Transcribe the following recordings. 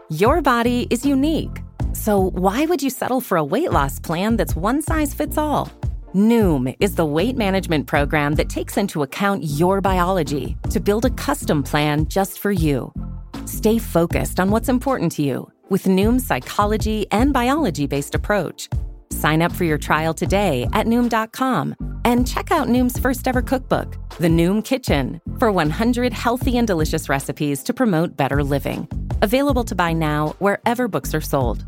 Your body is unique. So why would you settle for a weight loss plan that's one size fits all? Noom is the weight management program that takes into account your biology to build a custom plan just for you. Stay focused on what's important to you with Noom's psychology and biology-based approach. Sign up for your trial today at Noom.com and check out Noom's first ever cookbook, The Noom Kitchen, for 100 healthy and delicious recipes to promote better living. Available to buy now wherever books are sold.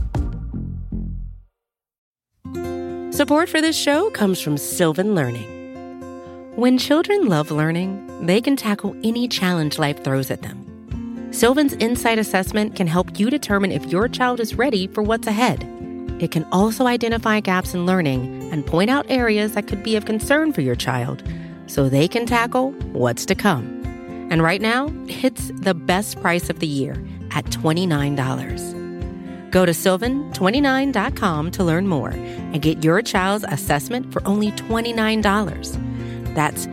Support for this show comes from Sylvan Learning. When children love learning, they can tackle any challenge life throws at them. Sylvan's Insight Assessment can help you determine if your child is ready for what's ahead. It can also identify gaps in learning and point out areas that could be of concern for your child so they can tackle what's to come. And right now, it's the best price of the year at $29. Go to sylvan29.com to learn more and get your child's assessment for only $29. That's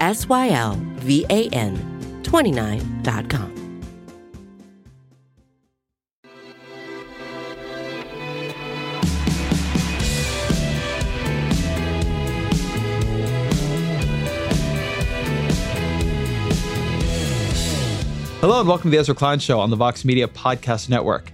SYLVAN 29.com. Hello and welcome to the Ezra Klein Show on the Vox Media Podcast Network.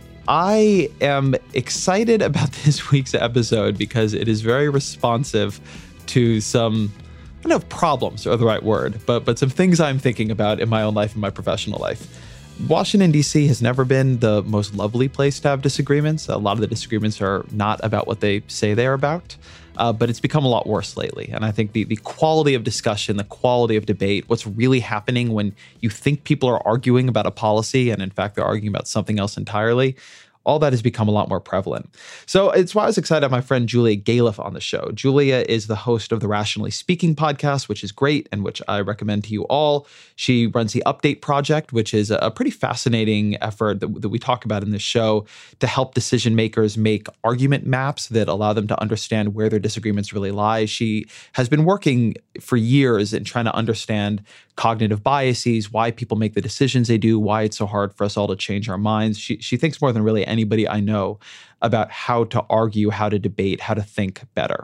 I am excited about this week's episode because it is very responsive to some, I don't know if problems are the right word, but some things I'm thinking about in my own life and my professional life. Washington, D.C. has never been the most lovely place to have disagreements. A lot of the disagreements are not about what they say they're about. But it's become a lot worse lately. And I think the quality of discussion, the quality of debate, what's really happening when you think people are arguing about a policy and in fact they're arguing about something else entirely, all that has become a lot more prevalent. So it's why I was excited to have my friend Julia Galef on the show. Julia is the host of the Rationally Speaking podcast, which is great and which I recommend to you all. She runs the Update Project, which is a pretty fascinating effort that we talk about in this show to help decision makers make argument maps that allow them to understand where their disagreements really lie. She has been working for years in trying to understand cognitive biases, why people make the decisions they do, why it's so hard for us all to change our minds. She thinks more than really anybody I know about how to argue, how to debate, how to think better.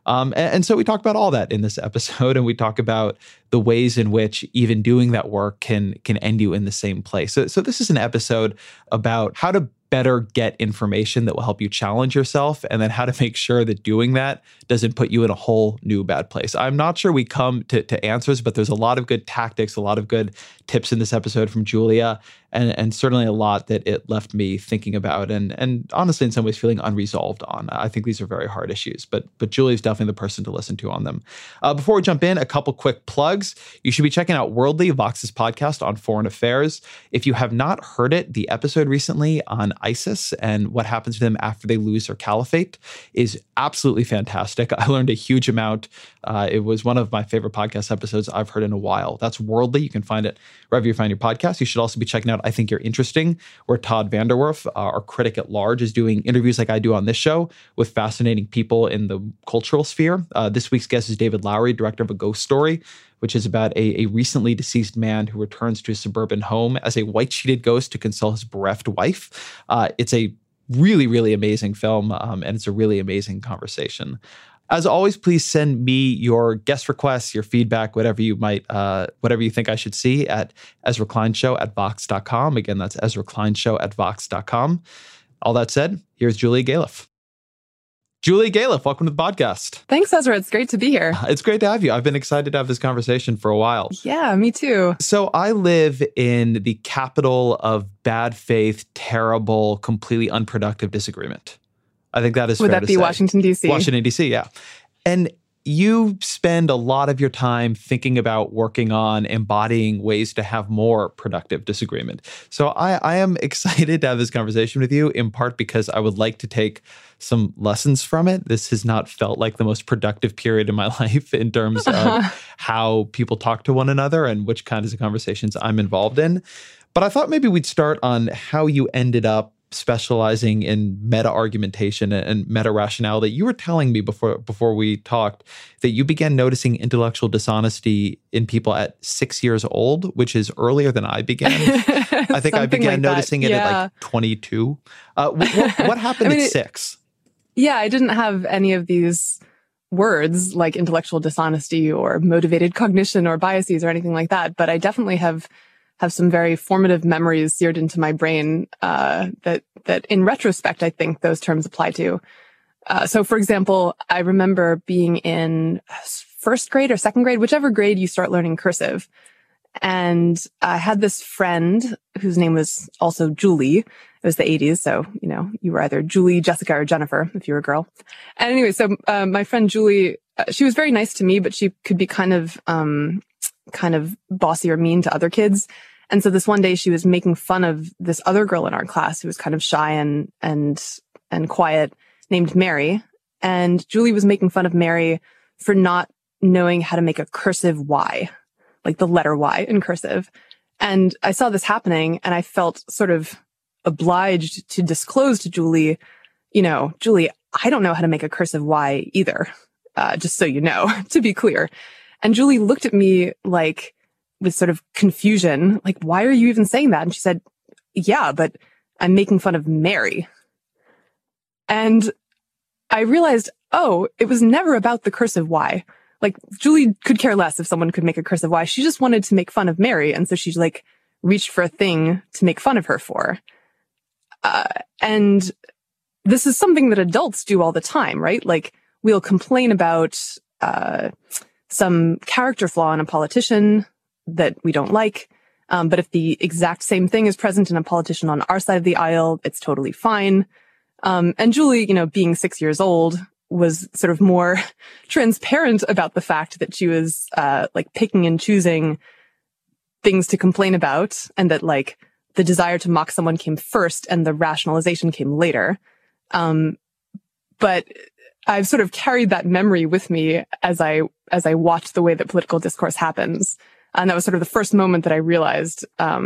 And so we talk about all that in this episode, and we talk about the ways in which even doing that work can end you in the same place. So this is an episode about how to better get information that will help you challenge yourself, and then how to make sure that doing that doesn't put you in a whole new bad place. I'm not sure we come to answers, but there's a lot of good tactics, a lot of good tips in this episode from Julia, and certainly a lot that it left me thinking about and honestly in some ways feeling unresolved on. I think these are very hard issues, but Julia's definitely the person to listen to on them. Before we jump in, a couple quick plugs. You should be checking out Worldly, Vox's podcast on foreign affairs. If you have not heard it, the episode recently on ISIS and what happens to them after they lose their caliphate is absolutely fantastic. I learned a huge amount. It was one of my favorite podcast episodes I've heard in a while. That's Worldly. You can find it wherever you find your podcast. You should also be checking out I Think You're Interesting, where Todd Vanderwerf, our critic at large, is doing interviews like I do on this show with fascinating people in the cultural sphere. This week's guest is David Lowery, director of A Ghost Story, which is about a recently deceased man who returns to his suburban home as a white-sheeted ghost to console his bereft wife. It's a really, really amazing film, and it's a really amazing conversation. As always, please send me your guest requests, your feedback, whatever you think I should see at EzraKleinShow@Vox.com. Again, that's EzraKleinShow@Vox.com. All that said, here's Julia Galef. Julia Galef, welcome to the podcast. Thanks, Ezra. It's great to be here. It's great to have you. I've been excited to have this conversation for a while. Yeah, me too. So I live in the capital of bad faith, terrible, completely unproductive disagreement. I think that is fair to say. Would that be Washington, D.C.? Washington, D.C., yeah. And you spend a lot of your time thinking about working on embodying ways to have more productive disagreement. So I am excited to have this conversation with you, in part because I would like to take some lessons from it. This has not felt like the most productive period in my life in terms of how people talk to one another and which kinds of conversations I'm involved in. But I thought maybe we'd start on how you ended up specializing in meta-argumentation and meta-rationality. You were telling me before we talked that you began noticing intellectual dishonesty in people at 6 years old, which is earlier than I began. I think I began noticing it at like 22. What happened at 6? Yeah, I didn't have any of these words like intellectual dishonesty or motivated cognition or biases or anything like that, but I definitely have some very formative memories seared into my brain that in retrospect, I think those terms apply to. So, for example, I remember being in first grade or second grade, whichever grade you start learning cursive. And I had this friend whose name was also Julie. It was the 80s, so, you were either Julie, Jessica, or Jennifer if you were a girl. And anyway, so my friend Julie, she was very nice to me, but she could be kind of bossy or mean to other kids. And so this one day she was making fun of this other girl in our class who was kind of shy and quiet, named Mary. And Julie was making fun of Mary for not knowing how to make a cursive Y, like the letter Y in cursive. And I saw this happening and I felt sort of obliged to disclose to Julie, Julie, I don't know how to make a cursive Y either. Just so you know, to be clear. And Julie looked at me like with sort of confusion, like, why are you even saying that? And she said, yeah, but I'm making fun of Mary. And I realized, it was never about the cursive Y. Like, Julie could care less if someone could make a cursive Y. She just wanted to make fun of Mary. And so she like reached for a thing to make fun of her for. And this is something that adults do all the time, right? Like, we'll complain about some character flaw in a politician that we don't like. But if the exact same thing is present in a politician on our side of the aisle, it's totally fine. And Julie, being 6 years old, was sort of more transparent about the fact that she was like picking and choosing things to complain about, and that like the desire to mock someone came first and the rationalization came later. But I've sort of carried that memory with me as I watched the way that political discourse happens. And that was sort of the first moment that I realized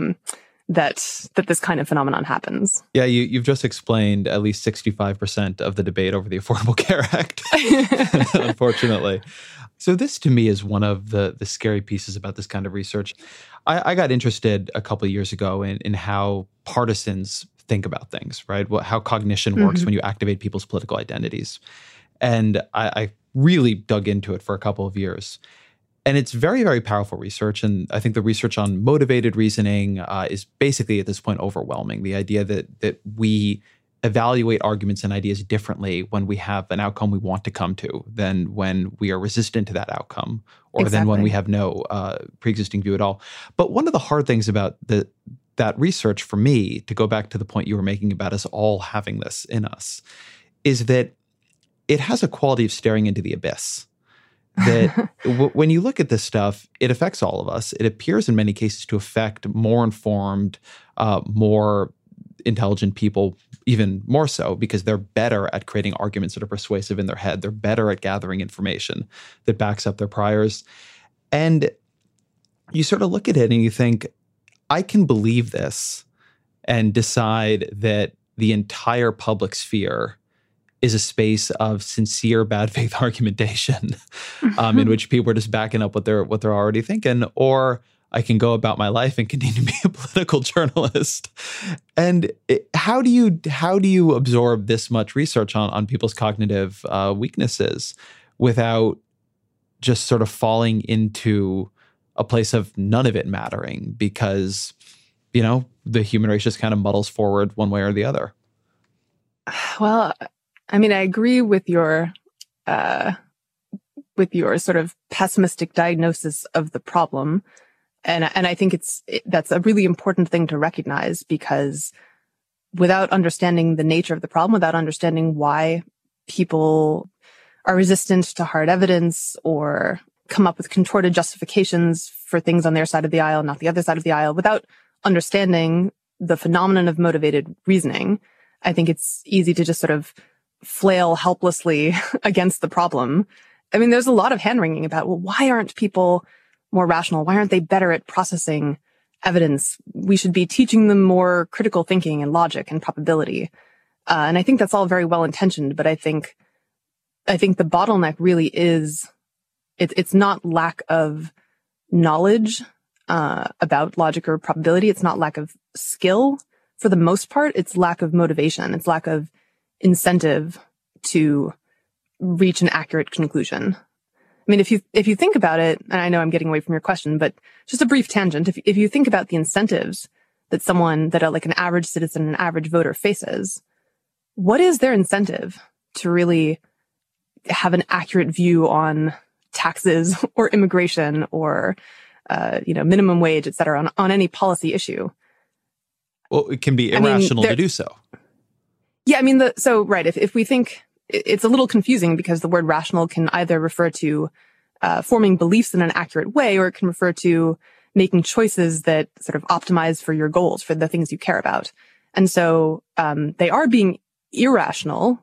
that this kind of phenomenon happens. Yeah, you've just explained at least 65% of the debate over the Affordable Care Act, unfortunately. So this, to me, is one of the scary pieces about this kind of research. I got interested a couple of years ago in how partisans think about things, right? How cognition works when you activate people's political identities. And I really dug into it for a couple of years. And it's very, very powerful research. And I think the research on motivated reasoning is basically at this point overwhelming. The idea that we evaluate arguments and ideas differently when we have an outcome we want to come to than when we are resistant to that outcome, or than when we have no pre-existing view at all. But one of the hard things about that research for me, to go back to the point you were making about us all having this in us, is that it has a quality of staring into the abyss. That when you look at this stuff, it affects all of us. It appears in many cases to affect more informed, more intelligent people, even more so, because they're better at creating arguments that are persuasive in their head. They're better at gathering information that backs up their priors. And you sort of look at it and you think, I can believe this and decide that the entire public sphere is a space of sincere bad faith argumentation in which people are just backing up what they're already thinking. Or I can go about my life and continue to be a political journalist. And how do you absorb this much research on people's cognitive weaknesses without just sort of falling into a place of none of it mattering because, the human race just kind of muddles forward one way or the other? Well, I mean, I agree with your sort of pessimistic diagnosis of the problem. And I think that's a really important thing to recognize, because without understanding the nature of the problem, without understanding why people are resistant to hard evidence or come up with contorted justifications for things on their side of the aisle, not the other side of the aisle, without understanding the phenomenon of motivated reasoning, I think it's easy to just sort of flail helplessly against the problem. I mean, there's a lot of hand-wringing about, well, why aren't people more rational? Why aren't they better at processing evidence. We should be teaching them more critical thinking and logic and probability. And I think that's all very well intentioned, but I think the bottleneck really is it's not lack of knowledge about logic or probability. It's not lack of skill. For the most part, it's lack of motivation. It's lack of incentive to reach an accurate conclusion. I mean, if you think about it, and I know I'm getting away from your question, but just a brief tangent. If you think about the incentives that like an average citizen, an average voter faces, what is their incentive to really have an accurate view on taxes or immigration or, minimum wage, et cetera, on any policy issue? Well, it can be irrational to do so. Yeah, right. If we think it's a little confusing because the word rational can either refer to forming beliefs in an accurate way, or it can refer to making choices that sort of optimize for your goals, for the things you care about. And so they are being irrational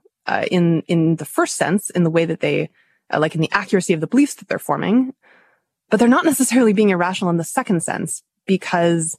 in the first sense, in the way that they, like in the accuracy of the beliefs that they're forming, but they're not necessarily being irrational in the second sense, because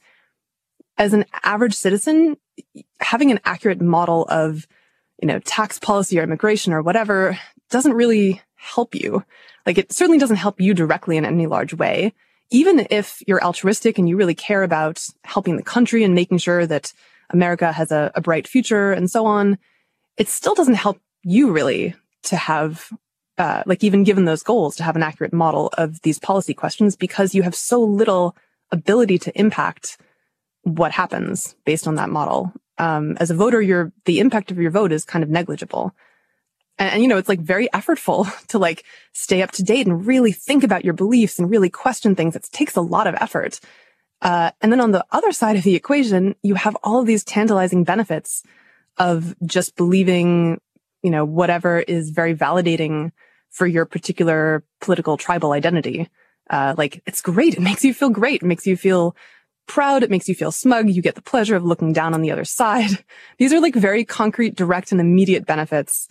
as an average citizen, having an accurate model of, tax policy or immigration or whatever doesn't really help you. Like, it certainly doesn't help you directly in any large way. Even if you're altruistic and you really care about helping the country and making sure that America has a bright future and so on, it still doesn't help you really to have, even given those goals, to have an accurate model of these policy questions, because you have so little ability to impact what happens based on that model. As a voter, the impact of your vote is kind of negligible. And it's like very effortful to stay up to date and really think about your beliefs and really question things. It takes a lot of effort. And then on the other side of the equation, you have all of these tantalizing benefits of just believing, whatever is very validating for your particular political tribal identity. It's great. It makes you feel great. It makes you feel proud. It makes you feel smug. You get the pleasure of looking down on the other side. These are very concrete, direct, and immediate benefits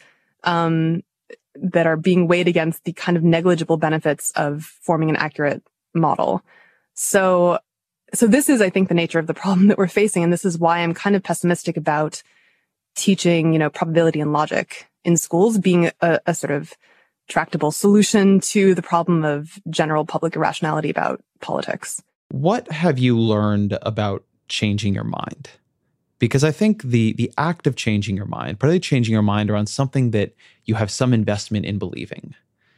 that are being weighed against the kind of negligible benefits of forming an accurate model. So this is, I think, the nature of the problem that we're facing. And this is why I'm kind of pessimistic about teaching, probability and logic in schools being a sort of tractable solution to the problem of general public irrationality about politics. What have you learned about changing your mind? Because I think the act of changing your mind, particularly changing your mind around something that you have some investment in believing,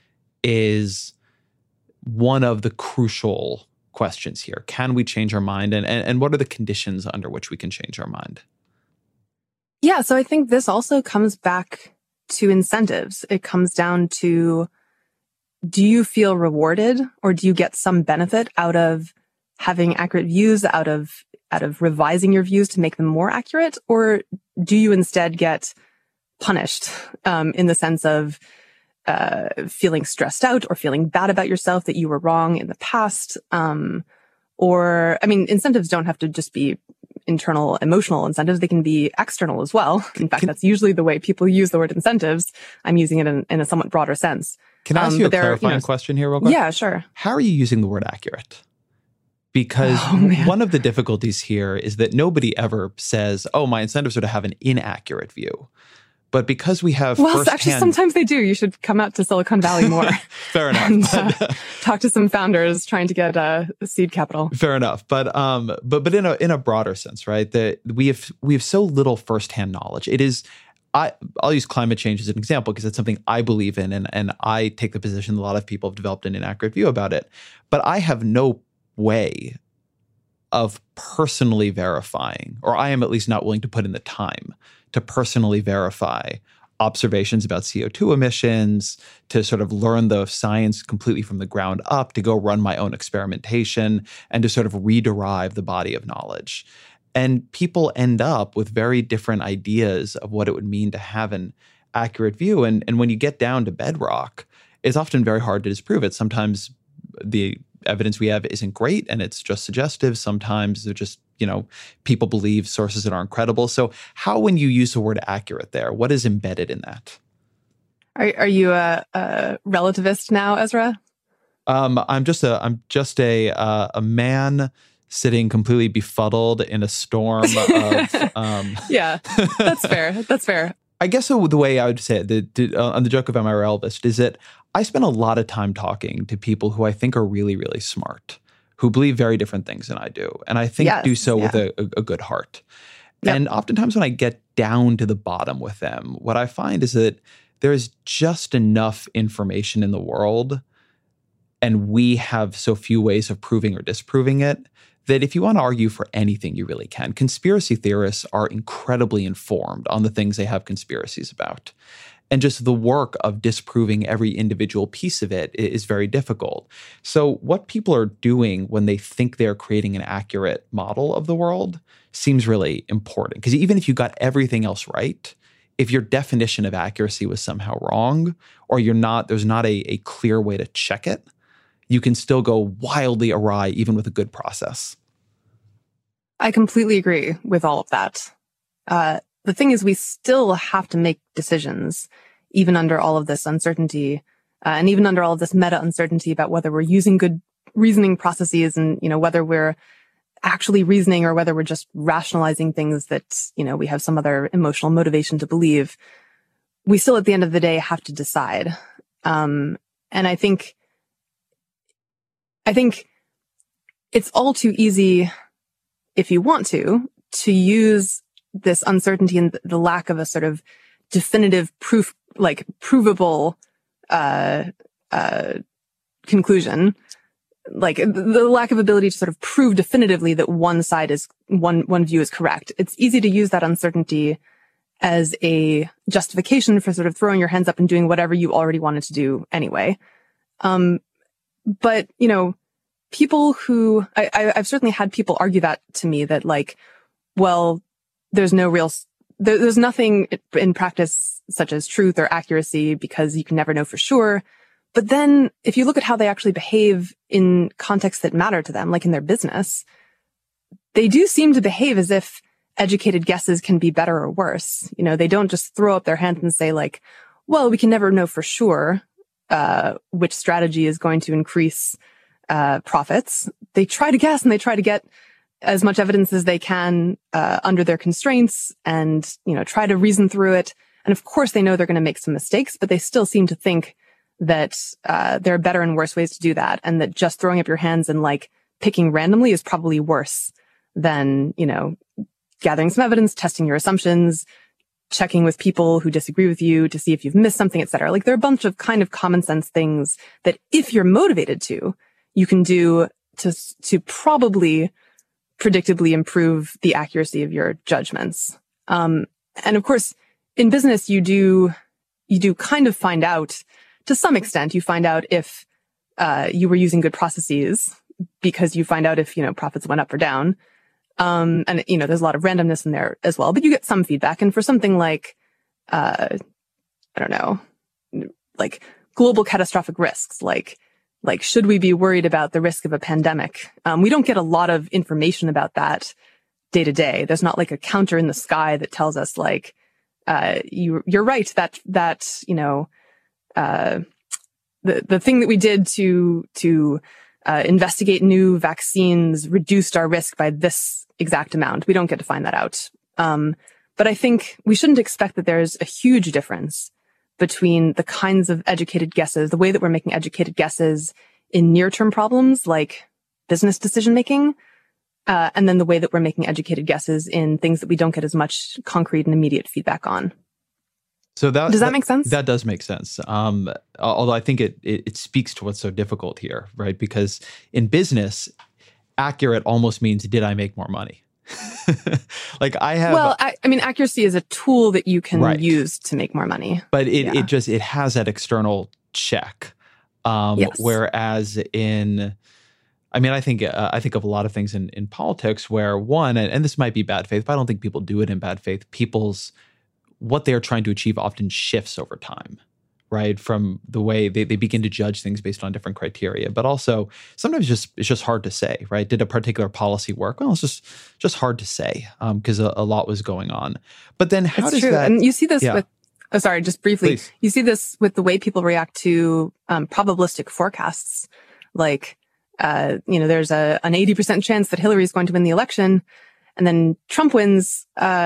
is one of the crucial questions here. Can we change our mind? And what are the conditions under which we can change our mind? Yeah, so I think this also comes back to incentives. It comes down to, do you feel rewarded, or do you get some benefit out of having accurate views, out of revising your views to make them more accurate? Or do you instead get punished in the sense of feeling stressed out or feeling bad about yourself that you were wrong in the past? Incentives don't have to just be internal emotional incentives. They can be external as well. In fact, that's usually the way people use the word incentives. I'm using it in a somewhat broader sense. Can I ask you a clarifying question here real quick? Yeah, sure. How are you using the word accurate? Because one of the difficulties here is that nobody ever says, oh, my incentives are to have an inaccurate view. But because we have actually, sometimes they do. You should come out to Silicon Valley more. Fair enough. And, talk to some founders trying to get seed capital. Fair enough. But in a broader sense, right? That we have so little firsthand knowledge. It is. I'll use climate change as an example because it's something I believe in, and I take the position that a lot of people have developed an inaccurate view about it. But I have no way of personally verifying, or I am at least not willing to put in the time to personally verify observations about CO2 emissions, to sort of learn the science completely from the ground up, to go run my own experimentation, and to sort of rederive the body of knowledge. And people end up with very different ideas of what it would mean to have an accurate view. And when you get down to bedrock, it's often very hard to disprove it. Sometimes the evidence we have isn't great and it's just suggestive. Sometimes they're just, people believe sources that aren't credible. So how, when you use the word accurate there, what is embedded in that? Are you a relativist now, Ezra? I'm just a man sitting completely befuddled in a storm of Yeah, that's fair. That's fair. I guess the way I would say it, on the joke of Am I Relevist, is that I spend a lot of time talking to people who I think are really, really smart, who believe very different things than I do. And I think do so with a good heart. Yep. And oftentimes when I get down to the bottom with them, what I find is that there's just enough information in the world, and we have so few ways of proving or disproving it, that if you want to argue for anything, you really can. Conspiracy theorists are incredibly informed on the things they have conspiracies about. And just the work of disproving every individual piece of it is very difficult. So what people are doing when they think they're creating an accurate model of the world seems really important. Because even if you got everything else right, if your definition of accuracy was somehow wrong, or there's not a clear way to check it, you can still go wildly awry even with a good process. I completely agree with all of that. The thing is, we still have to make decisions, even under all of this uncertainty, and even under all of this meta uncertainty about whether we're using good reasoning processes and, whether we're actually reasoning or whether we're just rationalizing things that, we have some other emotional motivation to believe. We still, at the end of the day, have to decide. And I think it's all too easy, if you want to use this uncertainty and the lack of a sort of definitive proof, like provable conclusion, like the lack of ability to sort of prove definitively that one view is correct. It's easy to use that uncertainty as a justification for sort of throwing your hands up and doing whatever you already wanted to do anyway. But, people who, I've certainly had people argue that to me, that like, well, there's nothing in practice such as truth or accuracy because you can never know for sure. But then if you look at how they actually behave in contexts that matter to them, like in their business, they do seem to behave as if educated guesses can be better or worse. They don't just throw up their hands and say like, well, we can never know for sure which strategy is going to increase profits. They try to guess, and they try to get as much evidence as they can under their constraints, and try to reason through it. And of course, they know they're going to make some mistakes, but they still seem to think that there are better and worse ways to do that, and that just throwing up your hands and like picking randomly is probably worse than gathering some evidence, testing your assumptions, checking with people who disagree with you to see if you've missed something, etc. Like there are a bunch of kind of common sense things that if you're motivated to, you can do to probably predictably improve the accuracy of your judgments. And of course, in business, you do kind of find out, to some extent, you find out if you were using good processes, because you find out if, profits went up or down. And, there's a lot of randomness in there as well, but you get some feedback. And for something like, I don't know, like global catastrophic risks, like should we be worried about the risk of a pandemic? We don't get a lot of information about that day to day. There's not like a counter in the sky that tells us like, you're right that the thing that we did to investigate new vaccines reduced our risk by this exact amount. We don't get to find that out. But I think we shouldn't expect that there's a huge difference between the kinds of educated guesses, the way that we're making educated guesses in near-term problems like business decision-making, and then the way that we're making educated guesses in things that we don't get as much concrete and immediate feedback on. So does that make sense? That does make sense. Although I think it speaks to what's so difficult here, right? Because in business, accurate almost means, did I make more money? Like I have. Well, I mean, accuracy is a tool that you can use to make more money. But it has that external check. Yes. Whereas I think of a lot of things in politics where one, and this might be bad faith, but I don't think people do it in bad faith. What they are trying to achieve often shifts over time, right? From the way they begin to judge things based on different criteria, but also sometimes it's just hard to say, right? Did a particular policy work? Well, it's just hard to say because a lot was going on. But then how does that? And you see this with, just briefly, please. You see this with the way people react to probabilistic forecasts. Like there's an 80% chance that Hillary is going to win the election, and then Trump wins.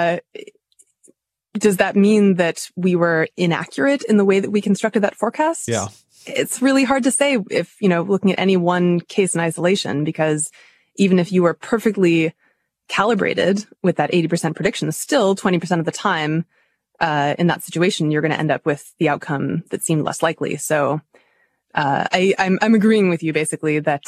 Does that mean that we were inaccurate in the way that we constructed that forecast? Yeah. It's really hard to say if, looking at any one case in isolation, because even if you were perfectly calibrated with that 80% prediction, still 20% of the time, in that situation, you're going to end up with the outcome that seemed less likely. So, I'm agreeing with you basically that,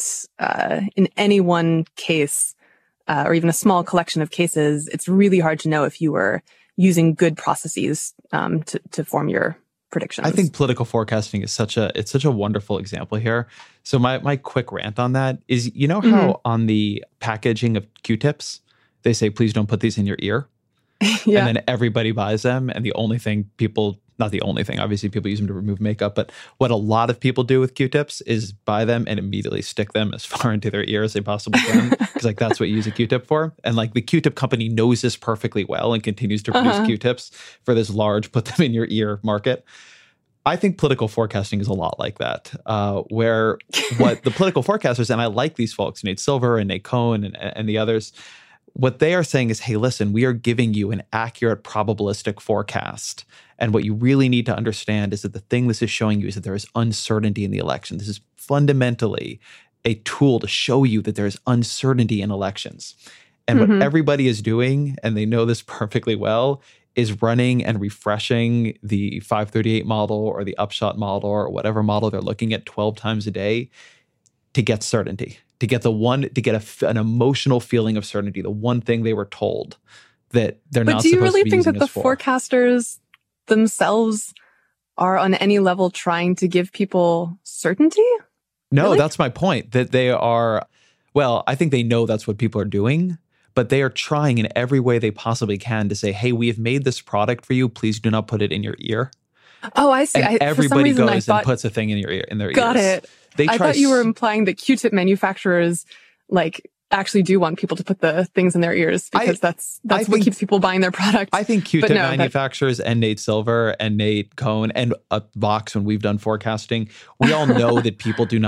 in any one case, or even a small collection of cases, it's really hard to know if you were using good processes, to form your predictions. I think political forecasting is such a wonderful example here. So my quick rant on that is, how on the packaging of Q-tips, they say, please don't put these in your ear. Yeah. And then everybody buys them. And the only thing not the only thing, obviously people use them to remove makeup, but what a lot of people do with Q-tips is buy them and immediately stick them as far into their ear as they possibly can. Because that's what you use a Q-tip for. And the Q-tip company knows this perfectly well and continues to produce Q-tips for this large, put them in your ear market. I think political forecasting is a lot like that, where what the political forecasters, and I like these folks, Nate Silver and Nate Cohn and the others, what they are saying is, hey, listen, we are giving you an accurate probabilistic forecast. And what you really need to understand is that the thing this is showing you is that there is uncertainty in the election. This is fundamentally a tool to show you that there is uncertainty in elections. And what everybody is doing, and they know this perfectly well, is running and refreshing the 538 model or the Upshot model or whatever model they're looking at 12 times a day to get certainty. To get an emotional feeling of certainty, the one thing they were told that they're not supposed to be using. But do you really think that the forecasters themselves are on any level trying to give people certainty? No, really? That's my point. That they are, I think they know that's what people are doing, but they are trying in every way they possibly can to say, hey, we have made this product for you. Please do not put it in your ear. Oh, I see. And everybody goes and puts a thing in their ears. Got it. I thought you were implying that Q-tip manufacturers actually do want people to put the things in their ears because that's what keeps people buying their product. I think Q-tip manufacturers and Nate Silver and Nate Cohn and Vox, when we've done forecasting, we all know that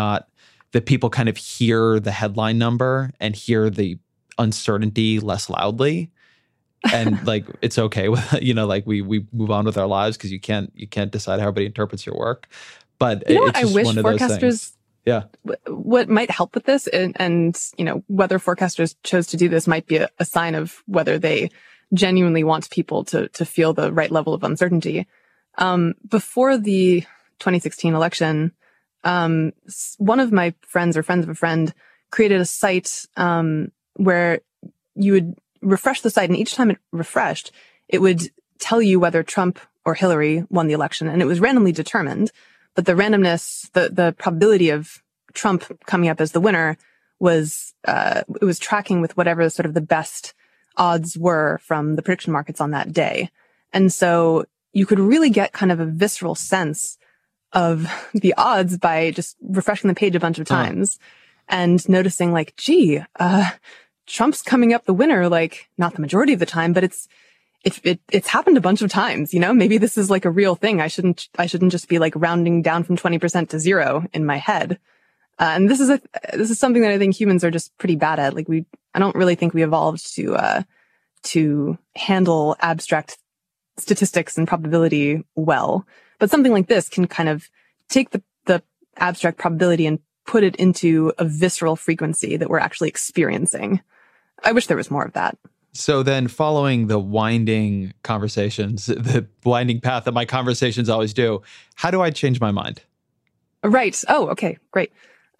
people kind of hear the headline number and hear the uncertainty less loudly. And it's okay with, we move on with our lives because you can't decide how everybody interprets your work. But it's just one of those things. Yeah. What might help with this, and whether forecasters chose to do this might be a sign of whether they genuinely want people to feel the right level of uncertainty. Before the 2016 election, one of my friends or friends of a friend created a site where you would refresh the site, and each time it refreshed, it would tell you whether Trump or Hillary won the election, and it was randomly determined. But the randomness, the probability of Trump coming up as the winner was it was tracking with whatever sort of the best odds were from the prediction markets on that day. And so you could really get kind of a visceral sense of the odds by just refreshing the page a bunch of times and noticing Trump's coming up the winner, not the majority of the time, but it's happened a bunch of times, maybe this is a real thing. I shouldn't just be rounding down from 20% to 0 in my head. And this is something that I think humans are just pretty bad at. I don't really think we evolved to handle abstract statistics and probability well. But something like this can kind of take the abstract probability and put it into a visceral frequency that we're actually experiencing. I wish there was more of that. So then following the winding conversations, the winding path that my conversations always do, how do I change my mind? Right. Oh, okay. Great.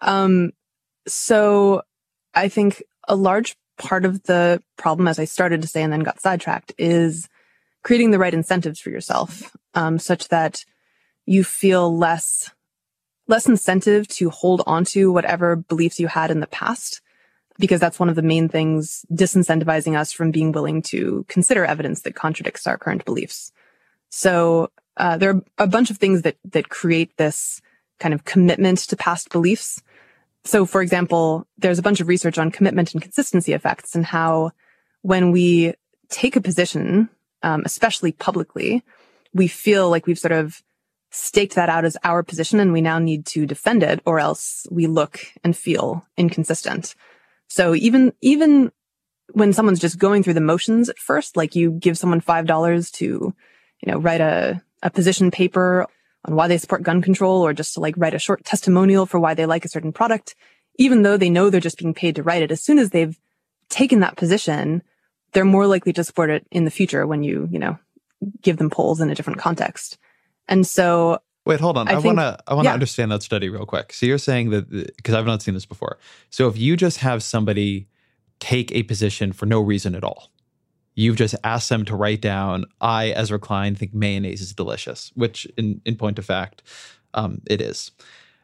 So I think a large part of the problem, as I started to say and then got sidetracked, is creating the right incentives for yourself, such that you feel less incentive to hold onto whatever beliefs you had in the past, because that's one of the main things disincentivizing us from being willing to consider evidence that contradicts our current beliefs. So there are a bunch of things that create this kind of commitment to past beliefs. So, for example, there's a bunch of research on commitment and consistency effects and how when we take a position, especially publicly, we feel like we've sort of staked that out as our position and we now need to defend it, or else we look and feel inconsistent. So even when someone's just going through the motions at first, like you give someone $5 to, write a position paper on why they support gun control, or just to like write a short testimonial for why they like a certain product, even though they know they're just being paid to write it, as soon as they've taken that position, they're more likely to support it in the future when you give them polls in a different context. And so wait, hold on. I want to yeah. understand that study real quick. So you're saying that, because I've not seen this before. So if you just have somebody take a position for no reason at all, you've just asked them to write down, I, Ezra Klein, think mayonnaise is delicious, which in point of fact, it is.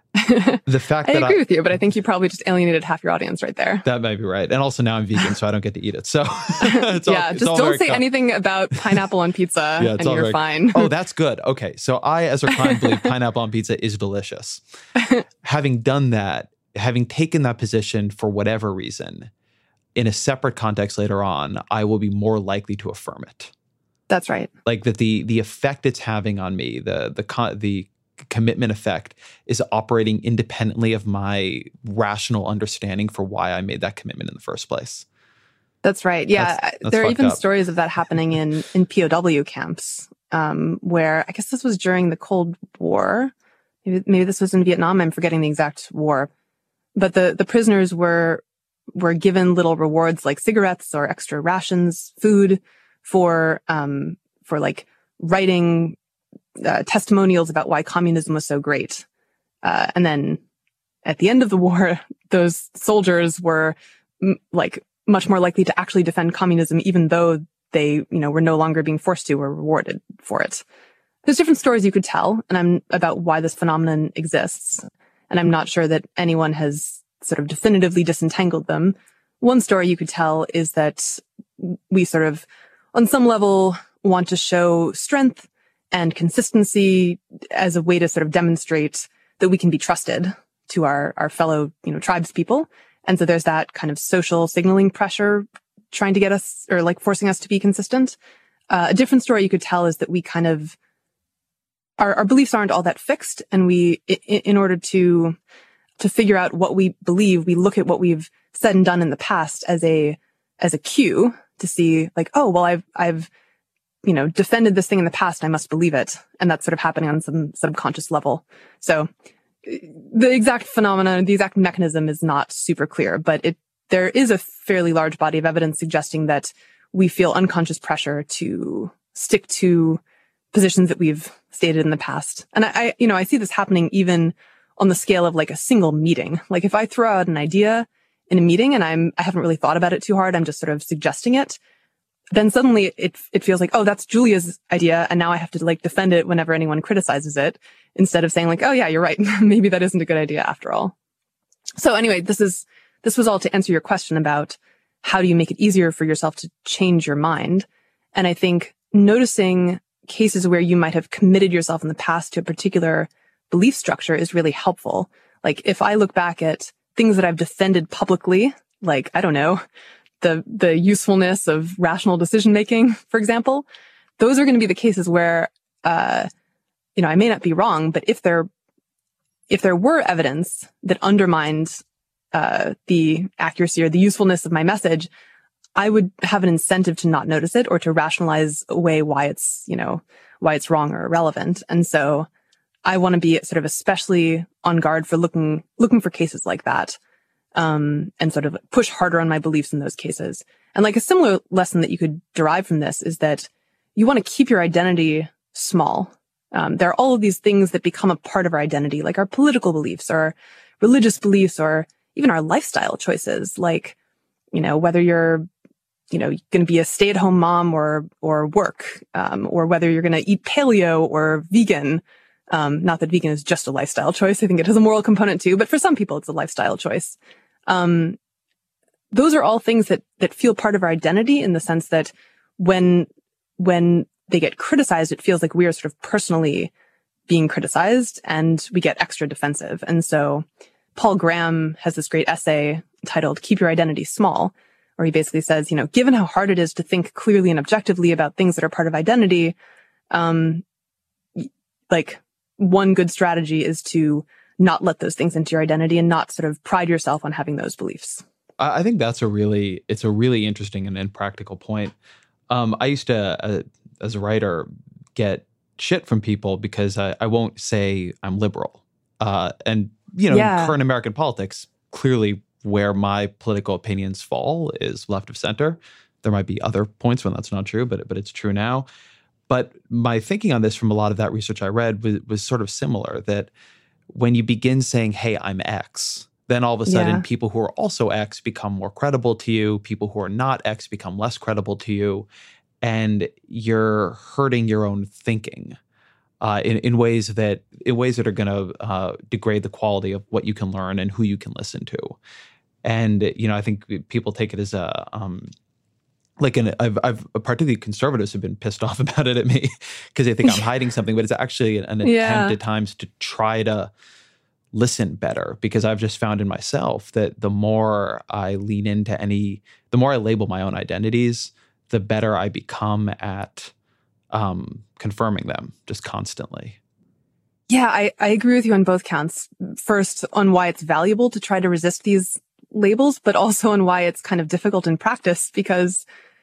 The fact that I agree with you, but I think you probably just alienated half your audience right there. That might be right. And also now I'm vegan, so I don't get to eat it. So just don't say anything about pineapple on pizza and you're fine. Oh, that's good. Okay. So I, Ezra Klein, believe pineapple on pizza is delicious. Having done that, having taken that position for whatever reason, in a separate context later on, I will be more likely to affirm it. That's right. Like that the effect it's having on me, the commitment effect is operating independently of my rational understanding for why I made that commitment in the first place. That's right. Yeah. That's there are even up. stories of that happening in POW camps, where I guess this was during the Cold War. Maybe this was in Vietnam. I'm forgetting the exact war. But the prisoners were given little rewards like cigarettes or extra rations, food for like writing testimonials about why communism was so great. And then at the end of the war, those soldiers were much more likely to actually defend communism, even though they, were no longer being forced to or rewarded for it. There's different stories you could tell about why this phenomenon exists. And I'm not sure that anyone has sort of definitively disentangled them. One story you could tell is that we sort of, on some level, want to show strength and consistency as a way to sort of demonstrate that we can be trusted to our fellow, tribes people. And so there's that kind of social signaling pressure trying to get us, or like forcing us to be consistent. A different story you could tell is that we kind of, our beliefs aren't all that fixed. And we, in order to figure out what we believe, we look at what we've said and done in the past as a cue to see like, oh, well, I've defended this thing in the past, I must believe it. And that's sort of happening on some subconscious level. So the exact phenomena, the exact mechanism is not super clear, but there is a fairly large body of evidence suggesting that we feel unconscious pressure to stick to positions that we've stated in the past. And I see this happening even on the scale of like a single meeting. Like if I throw out an idea in a meeting and I haven't really thought about it too hard, I'm just sort of suggesting it, then suddenly it feels like, oh, that's Julia's idea. And now I have to like defend it whenever anyone criticizes it, instead of saying like, oh yeah, you're right. Maybe that isn't a good idea after all. So anyway, this was all to answer your question about how do you make it easier for yourself to change your mind. And I think noticing cases where you might have committed yourself in the past to a particular belief structure is really helpful. Like if I look back at things that I've defended publicly, like, I don't know, the usefulness of rational decision making, for example, those are going to be the cases where, I may not be wrong, but if there were evidence that undermined the accuracy or the usefulness of my message, I would have an incentive to not notice it or to rationalize away why it's wrong or irrelevant. And so I want to be sort of especially on guard for looking for cases like that. And sort of push harder on my beliefs in those cases. And like a similar lesson that you could derive from this is that you want to keep your identity small. There are all of these things that become a part of our identity, like our political beliefs or religious beliefs or even our lifestyle choices, like, whether you're, going to be a stay-at-home mom or work, or whether you're going to eat paleo or vegan. Not that vegan is just a lifestyle choice. I think it has a moral component too, but for some people it's a lifestyle choice. Those are all things that feel part of our identity in the sense that when they get criticized, it feels like we are sort of personally being criticized and we get extra defensive. And so Paul Graham has this great essay titled Keep Your Identity Small, where he basically says, given how hard it is to think clearly and objectively about things that are part of identity, like one good strategy is to not let those things into your identity and not sort of pride yourself on having those beliefs. I think it's a really interesting and practical point. I used to, as a writer, get shit from people because I won't say I'm liberal. And, in current American politics, clearly where my political opinions fall is left of center. There might be other points when that's not true, but it's true now. But my thinking on this from a lot of that research I read was sort of similar, that when you begin saying, hey, I'm X, then all of a sudden people who are also X become more credible to you. People who are not X become less credible to you. And you're hurting your own thinking in ways that are going to degrade the quality of what you can learn and who you can listen to. And, I think people take it as particularly conservatives have been pissed off about it at me because they think I'm hiding something, but it's actually an attempt at times to try to listen better, because I've just found in myself that the more I lean into the more I label my own identities, the better I become at confirming them just constantly. Yeah, I agree with you on both counts. First, on why it's valuable to try to resist these labels, but also on why it's kind of difficult in practice, because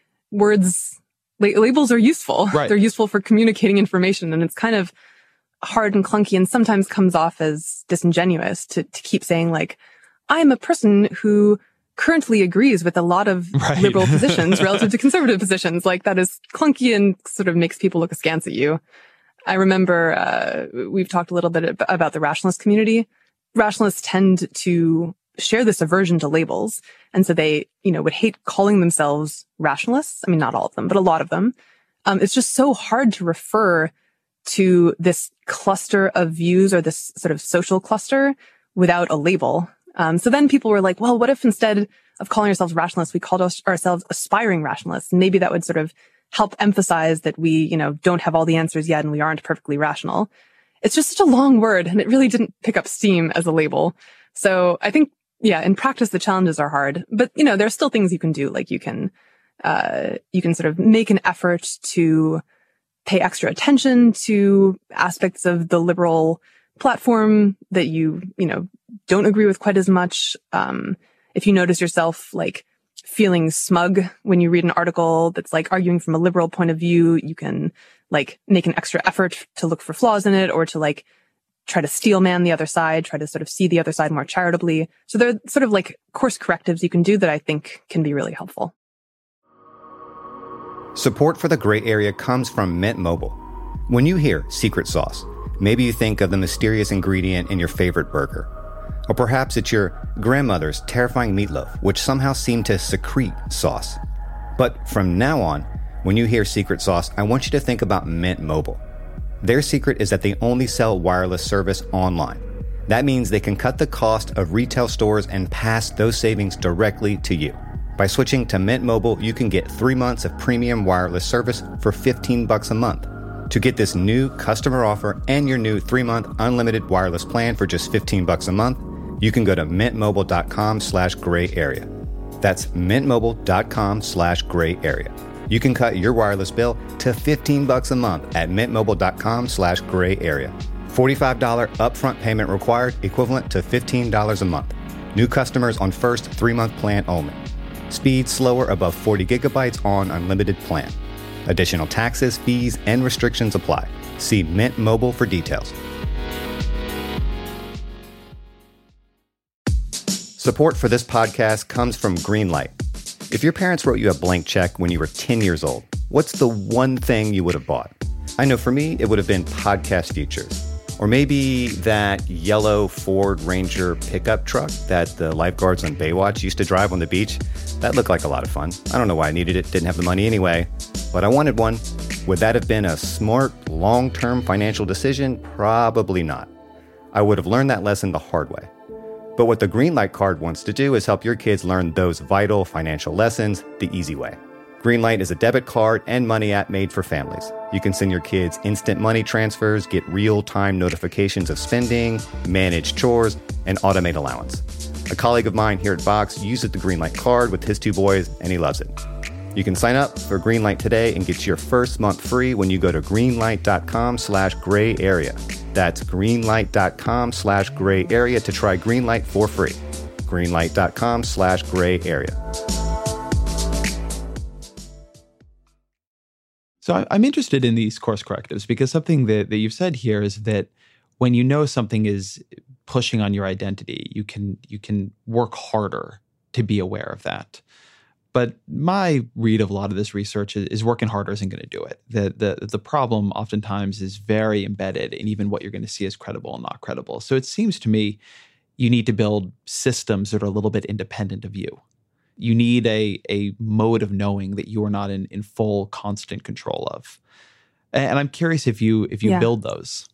labels are useful. Right. They're useful for communicating information, and it's kind of hard and clunky and sometimes comes off as disingenuous to keep saying, like, I'm a person who currently agrees with a lot of liberal positions relative to conservative positions. Like, that is clunky and sort of makes people look askance at you. I remember we've talked a little bit about the rationalist community. Rationalists tend to share this aversion to labels. And so they, would hate calling themselves rationalists. I mean, not all of them, but a lot of them. It's just so hard to refer to this cluster of views or this sort of social cluster without a label. So then people were like, well, what if instead of calling ourselves rationalists, we called ourselves aspiring rationalists? And maybe that would sort of help emphasize that we, don't have all the answers yet and we aren't perfectly rational. It's just such a long word, and it really didn't pick up steam as a label. So I think, in practice, the challenges are hard, but, there are still things you can do. Like you can sort of make an effort to pay extra attention to aspects of the liberal platform that you don't agree with quite as much. If you notice yourself like feeling smug when you read an article that's like arguing from a liberal point of view, you can like make an extra effort to look for flaws in it, or to like try to steel man the other side, try to sort of see the other side more charitably. So there are sort of like course correctives you can do that I think can be really helpful. Support for the Gray Area comes from Mint Mobile. When you hear secret sauce, maybe you think of the mysterious ingredient in your favorite burger. Or perhaps it's your grandmother's terrifying meatloaf, which somehow seemed to secrete sauce. But from now on, when you hear secret sauce, I want you to think about Mint Mobile. Their secret is that they only sell wireless service online. That means they can cut the cost of retail stores and pass those savings directly to you. By switching to Mint Mobile, you can get 3 months of premium wireless service for $15 a month. To get this new customer offer and your new 3-month unlimited wireless plan for just $15 a month, you can go to mintmobile.com/gray area. That's mintmobile.com/gray area. You can cut your wireless bill to $15 a month at mintmobile.com/gray area. $45 upfront payment required, equivalent to $15 a month. New customers on first 3-month plan only. Speed slower above 40 gigabytes on unlimited plan. Additional taxes, fees, and restrictions apply. See Mint Mobile for details. Support for this podcast comes from Greenlight. If your parents wrote you a blank check when you were 10 years old, what's the one thing you would have bought? I know for me, it would have been podcast features. Or maybe that yellow Ford Ranger pickup truck that the lifeguards on Baywatch used to drive on the beach. That looked like a lot of fun. I don't know why I needed it, didn't have the money anyway, but I wanted one. Would that have been a smart, long-term financial decision? Probably not. I would have learned that lesson the hard way. But what the Greenlight card wants to do is help your kids learn those vital financial lessons the easy way. Greenlight is a debit card and money app made for families. You can send your kids instant money transfers, get real-time notifications of spending, manage chores, and automate allowance. A colleague of mine here at Vox uses the Greenlight card with his 2 boys, and he loves it. You can sign up for Greenlight today and get your first month free when you go to greenlight.com/gray area. That's greenlight.com/gray area to try Greenlight for free. Greenlight.com/gray area. So I'm interested in these course correctives because something that you've said here is that when you know something is pushing on your identity, you can work harder to be aware of that. But my read of a lot of this research is working harder isn't going to do it. The problem oftentimes is very embedded in even what you're going to see as credible and not credible. So it seems to me you need to build systems that are a little bit independent of you. You need a mode of knowing that you are not in full constant control of. And I'm curious if you build those.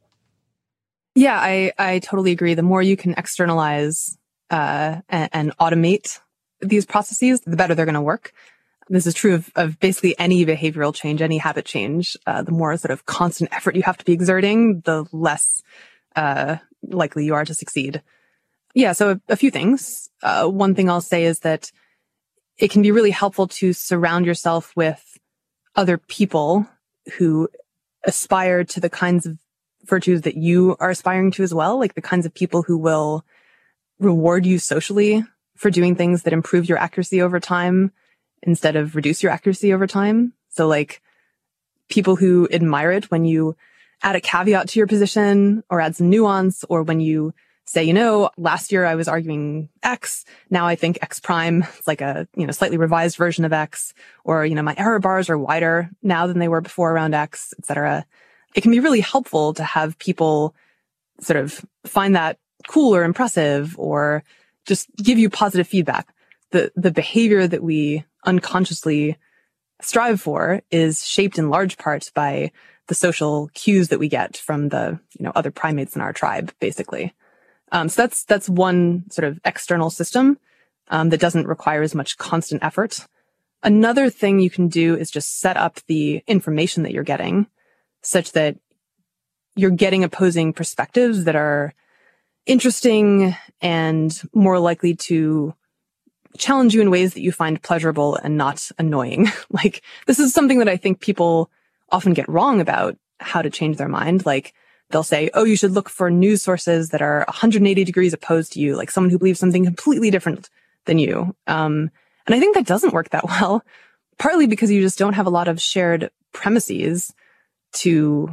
Yeah, I totally agree. The more you can externalize and automate these processes, the better they're going to work. This is true of basically any behavioral change, any habit change. The more sort of constant effort you have to be exerting, the less likely you are to succeed. Yeah, so a few things. One thing I'll say is that it can be really helpful to surround yourself with other people who aspire to the kinds of virtues that you are aspiring to as well, like the kinds of people who will reward you socially for doing things that improve your accuracy over time instead of reduce your accuracy over time. So like people who admire it when you add a caveat to your position or add some nuance, or when you say, last year I was arguing X, now I think X prime. It's like a, slightly revised version of X, or, my error bars are wider now than they were before around X, etc. It can be really helpful to have people sort of find that cool or impressive, or just give you positive feedback. The behavior that we unconsciously strive for is shaped in large part by the social cues that we get from the, other primates in our tribe, basically. So that's one sort of external system that doesn't require as much constant effort. Another thing you can do is just set up the information that you're getting such that you're getting opposing perspectives that are interesting and more likely to challenge you in ways that you find pleasurable and not annoying. Like, this is something that I think people often get wrong about how to change their mind. Like, they'll say, oh, you should look for news sources that are 180 degrees opposed to you, like someone who believes something completely different than you. And I think that doesn't work that well, partly because you just don't have a lot of shared premises to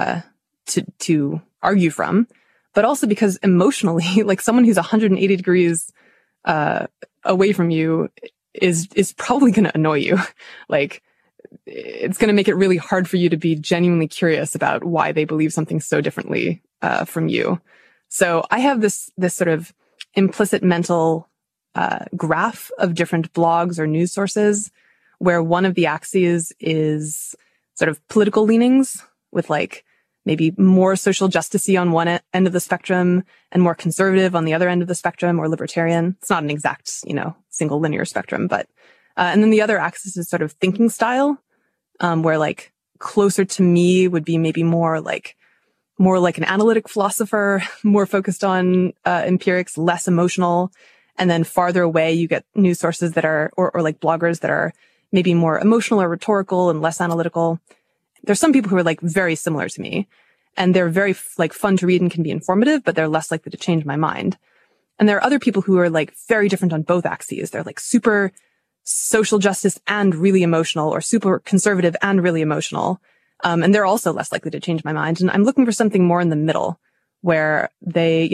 argue from, but also because emotionally, like someone who's 180 degrees away from you is probably going to annoy you. Like, it's going to make it really hard for you to be genuinely curious about why they believe something so differently from you. So I have this sort of implicit mental graph of different blogs or news sources, where one of the axes is sort of political leanings, with like maybe more social justice-y on one end of the spectrum and more conservative on the other end of the spectrum, or libertarian. It's not an exact, single linear spectrum, but and then the other axis is sort of thinking style, where like closer to me would be maybe more like an analytic philosopher, more focused on empirics, less emotional. And then farther away, you get news sources that are, or like bloggers that are maybe more emotional or rhetorical and less analytical. There's some people who are like very similar to me, and they're very fun to read and can be informative, but they're less likely to change my mind. And there are other people who are like very different on both axes. They're like super social justice and really emotional, or super conservative and really emotional. And they're also less likely to change my mind. And I'm looking for something more in the middle, where they're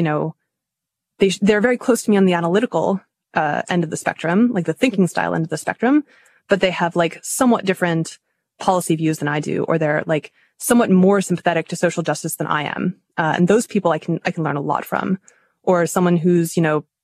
very close to me on the analytical end of the spectrum, like the thinking style end of the spectrum, but they have like somewhat different policy views than I do, or they're like somewhat more sympathetic to social justice than I am. And those people I can learn a lot from. Or someone who's,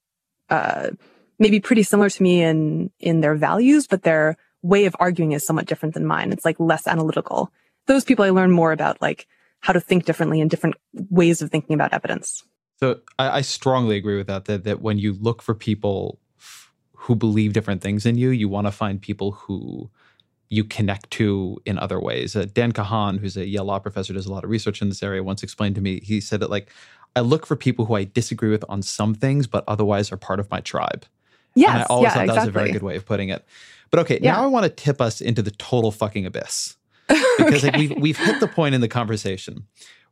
maybe pretty similar to me in their values, but their way of arguing is somewhat different than mine. It's like less analytical. Those people I learn more about, like how to think differently and different ways of thinking about evidence. So I strongly agree with that when you look for people who believe different things than you, you want to find people who you connect to in other ways. Dan Kahan, who's a Yale law professor, does a lot of research in this area, once explained to me, he said that like, I look for people who I disagree with on some things, but otherwise are part of my tribe. Yes, and I always thought that exactly. was a very good way of putting it. But okay, now I want to tip us into the total fucking abyss. Because like we've hit the point in the conversation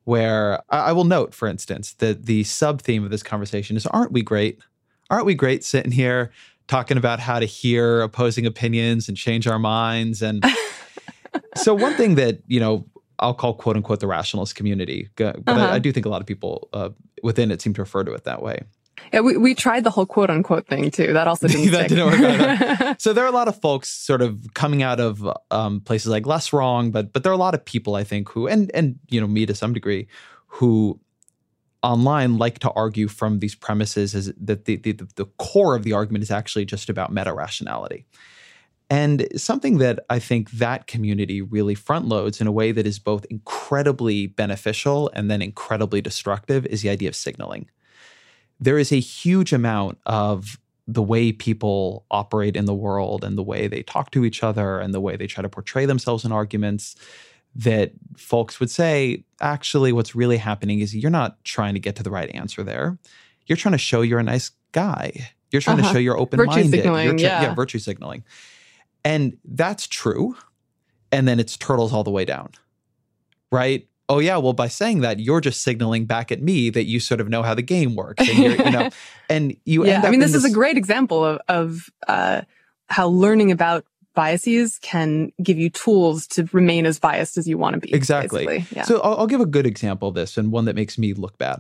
where I will note, for instance, that the sub-theme of this conversation is, aren't we great? Aren't we great sitting here talking about how to hear opposing opinions and change our minds? And so one thing that, I'll call quote unquote the rationalist community, but I do think a lot of people within it seem to refer to it that way. Yeah, we tried the whole quote unquote thing too. That also didn't that stick. didn't work either. So there are a lot of folks sort of coming out of places like Less Wrong, but there are a lot of people, I think, who, and me to some degree, who online like to argue from these premises is that the core of the argument is actually just about meta-rationality. And something that I think that community really front loads in a way that is both incredibly beneficial and then incredibly destructive is the idea of signaling. There is a huge amount of the way people operate in the world and the way they talk to each other and the way they try to portray themselves in arguments that folks would say, actually, what's really happening is you're not trying to get to the right answer there. You're trying to show you're a nice guy. You're trying to show you're open-minded. Virtue signaling, virtue signaling. And that's true. And then it's turtles all the way down, right? Oh, yeah, well, by saying that, you're just signaling back at me that you sort of know how the game works. And and you end up this is a great example of how learning about biases can give you tools to remain as biased as you want to be. Exactly. Yeah. So I'll give a good example of this and one that makes me look bad.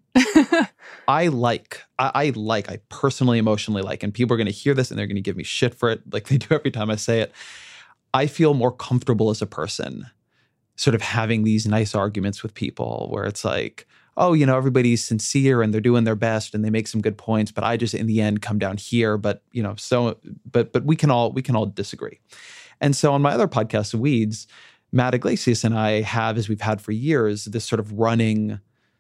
I personally, emotionally like, and people are going to hear this and they're going to give me shit for it like they do every time I say it. I feel more comfortable as a person sort of having these nice arguments with people where it's like, oh, everybody's sincere and they're doing their best and they make some good points, but I just in the end come down here. But but we can all disagree. And so on my other podcast, Weeds, Matt Yglesias and I have, as we've had for years, this sort of running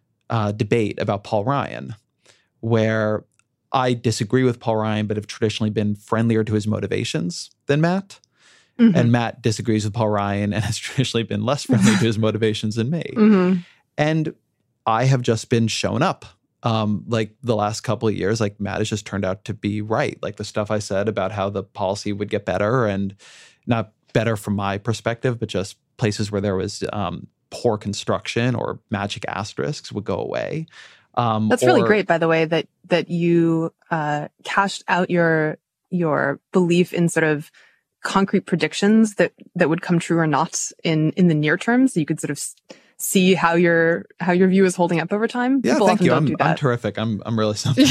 debate about Paul Ryan, where I disagree with Paul Ryan, but have traditionally been friendlier to his motivations than Matt. Mm-hmm. And Matt disagrees with Paul Ryan and has traditionally been less friendly to his motivations than me. Mm-hmm. And I have just been shown up. Like the last couple of years, like Matt has just turned out to be right. Like the stuff I said about how the policy would get better, and not better from my perspective, but just places where there was poor construction or magic asterisks would go away. That's really great, by the way, that you cashed out your belief in sort of concrete predictions that would come true or not in the near term, so you could sort of see how your view is holding up over time. Yeah, People thank you. I'm terrific. I'm really something.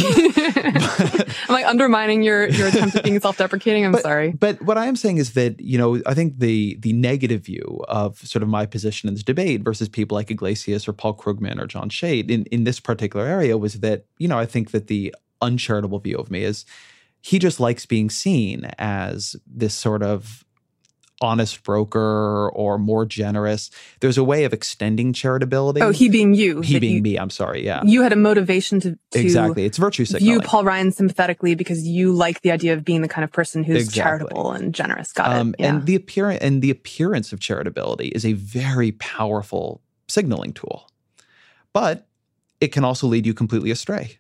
I'm like undermining your attempt at being self-deprecating. I'm sorry. But what I am saying is that, I think the negative view of sort of my position in this debate versus people like Yglesias or Paul Krugman or John Shade in this particular area was that, I think that the uncharitable view of me is he just likes being seen as this sort of honest broker or more generous. There's a way of extending charitability. Oh, he being you. He being me, I'm sorry, yeah. You had a motivation to exactly. It's virtue signaling. View Paul Ryan sympathetically because you like the idea of being the kind of person who's charitable and generous. Got it. Yeah. And the appearance of charitability is a very powerful signaling tool. But it can also lead you completely astray.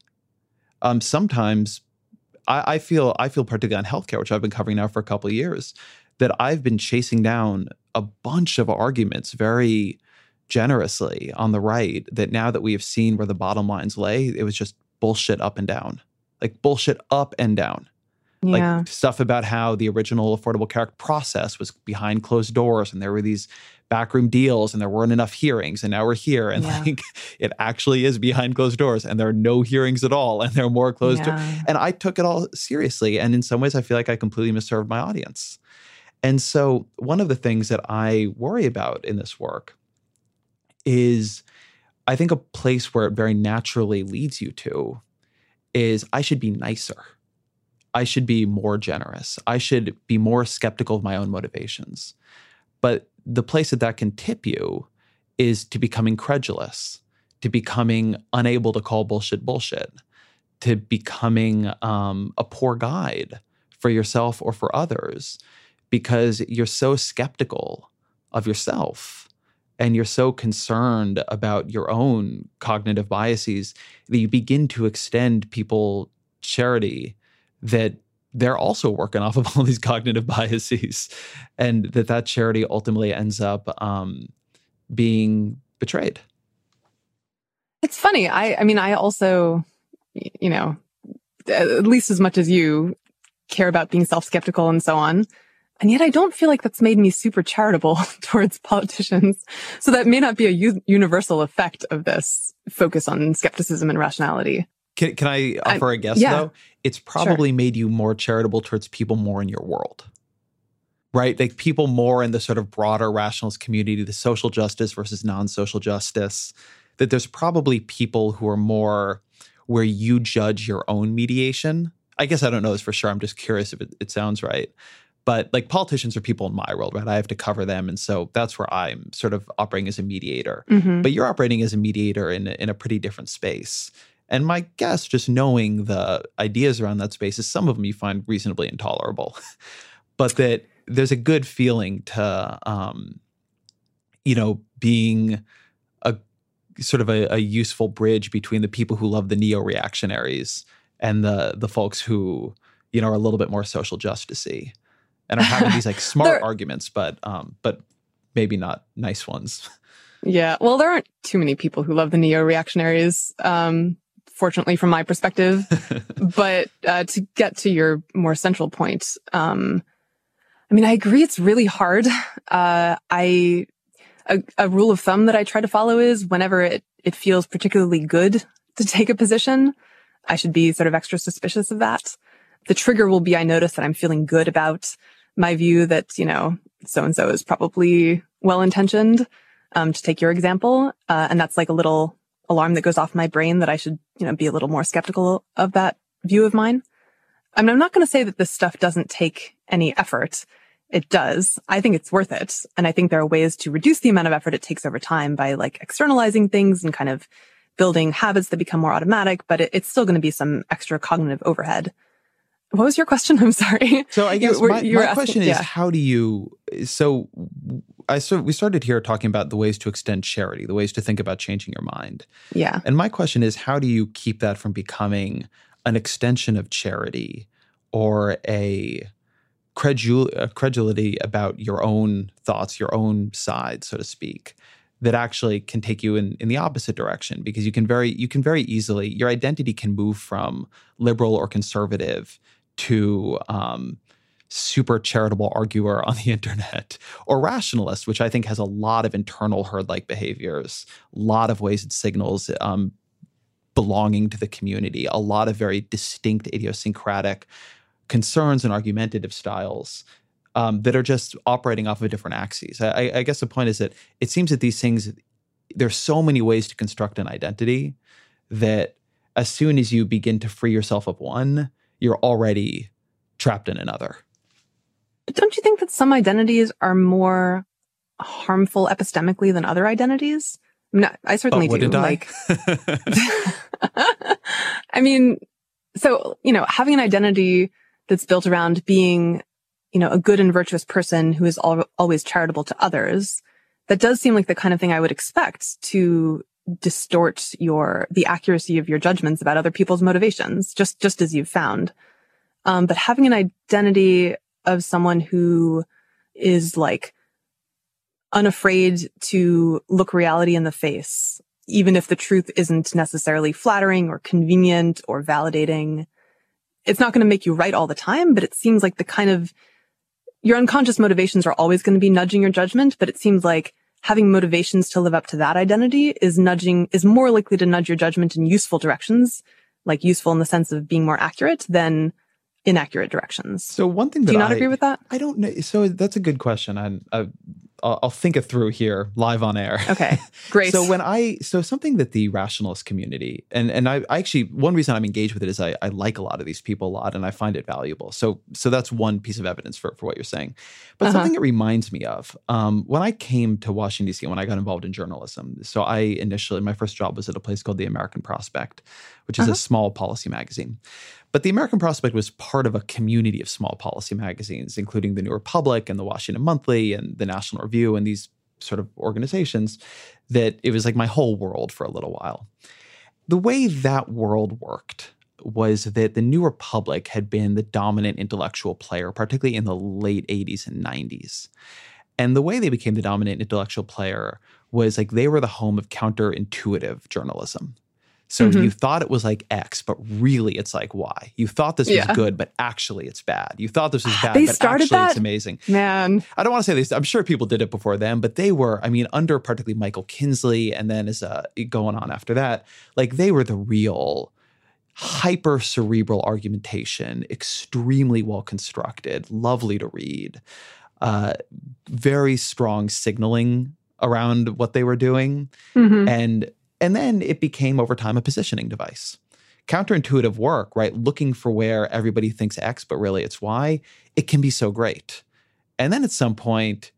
Sometimes I feel particularly on healthcare, which I've been covering now for a couple of years, that I've been chasing down a bunch of arguments very generously on the right that now that we have seen where the bottom lines lay, it was just bullshit up and down. Like bullshit up and down. Yeah. Like stuff about how the original Affordable Care Act process was behind closed doors and there were these backroom deals and there weren't enough hearings and now we're here and like it actually is behind closed doors and there are no hearings at all and there are more closed doors. And I took it all seriously. And in some ways I feel like I completely misserved my audience. And so one of the things that I worry about in this work is I think a place where it very naturally leads you to is I should be nicer. I should be more generous. I should be more skeptical of my own motivations. But the place that can tip you is to becoming credulous, to becoming unable to call bullshit bullshit, to becoming a poor guide for yourself or for others, because you're so skeptical of yourself and you're so concerned about your own cognitive biases that you begin to extend people charity that they're also working off of all these cognitive biases, and that charity ultimately ends up being betrayed. It's funny. I mean, I also, you know, at least as much as you care about being self-skeptical and so on. And yet I don't feel like that's made me super charitable towards politicians. So that may not be a universal effect of this focus on skepticism and rationality. Can I offer a guess, though? It's probably made you more charitable towards people more in your world, right? Like people more in the sort of broader rationalist community, the social justice versus non-social justice, that there's probably people who are more where you judge your own mediation. I guess I don't know this for sure. I'm just curious if it sounds right. But like politicians are people in my world, right? I have to cover them. And so that's where I'm sort of operating as a mediator. Mm-hmm. But you're operating as a mediator in a pretty different space. And my guess, just knowing the ideas around that space, is some of them you find reasonably intolerable. But that there's a good feeling to, being a sort of a useful bridge between the people who love the neo-reactionaries and the folks who, are a little bit more social justice-y and are having these like smart arguments, but maybe not nice ones. Yeah. Well, there aren't too many people who love the neo-reactionaries, fortunately from my perspective. But to get to your more central point, I agree it's really hard. A rule of thumb that I try to follow is whenever it feels particularly good to take a position, I should be sort of extra suspicious of that. The trigger will be I notice that I'm feeling good about my view that, so-and-so is probably well-intentioned, to take your example. And that's like a little alarm that goes off my brain that I should, be a little more skeptical of that view of mine. I mean, I'm not going to say that this stuff doesn't take any effort. It does. I think it's worth it. And I think there are ways to reduce the amount of effort it takes over time by like externalizing things and kind of building habits that become more automatic, but it's still going to be some extra cognitive overhead. What was your question? I'm sorry. So I guess my question is, how do you, we started here talking about the ways to extend charity, the ways to think about changing your mind. Yeah. And my question is, how do you keep that from becoming an extension of charity or a credulity about your own thoughts, your own side, so to speak, that actually can take you in the opposite direction? Because you can very easily, your identity can move from liberal or conservative to super charitable arguer on the internet, or rationalist, which I think has a lot of internal herd-like behaviors, a lot of ways it signals belonging to the community, a lot of very distinct idiosyncratic concerns and argumentative styles that are just operating off of different axes. I guess the point is that it seems that these things, there's so many ways to construct an identity that as soon as you begin to free yourself of one, you're already trapped in another. But don't you think that some identities are more harmful epistemically than other identities? I certainly do. So, having an identity that's built around being, a good and virtuous person who is always charitable to others, that does seem like the kind of thing I would expect to distort the accuracy of your judgments about other people's motivations, just as you've found. But having an identity of someone who is like unafraid to look reality in the face, even if the truth isn't necessarily flattering or convenient or validating, it's not going to make you right all the time, but it seems like the kind of, your unconscious motivations are always going to be nudging your judgment, but it seems like having motivations to live up to that identity is more likely to nudge your judgment in useful directions, like useful in the sense of being more accurate than inaccurate directions. So one thing that do you not agree with that? I don't know. So that's a good question. I'll think it through here live on air. Okay, great. So something that the rationalist community, and I actually, one reason I'm engaged with it is I like a lot of these people a lot and I find it valuable. So that's one piece of evidence for what you're saying. But something it reminds me of, when I came to Washington, D.C., when I got involved in journalism, so my first job was at a place called the American Prospect, which is a small policy magazine. But the American Prospect was part of a community of small policy magazines, including the New Republic and the Washington Monthly and the National Review and these sort of organizations, that it was like my whole world for a little while. The way that world worked was that the New Republic had been the dominant intellectual player, particularly in the late 80s and 90s. And the way they became the dominant intellectual player was like they were the home of counterintuitive journalism. So you thought it was like X, but really it's like Y. You thought this was good, but actually it's bad. You thought this was bad, but actually it's amazing. Man. I don't want to say this. I'm sure people did it before them, but they were, I mean, under particularly Michael Kinsley and then as going on after that, like they were the real hyper cerebral argumentation, extremely well constructed, lovely to read, very strong signaling around what they were doing. And then it became over time a positioning device. Counterintuitive work, right? Looking for where everybody thinks X, but really it's Y. It can be so great. And then at some point,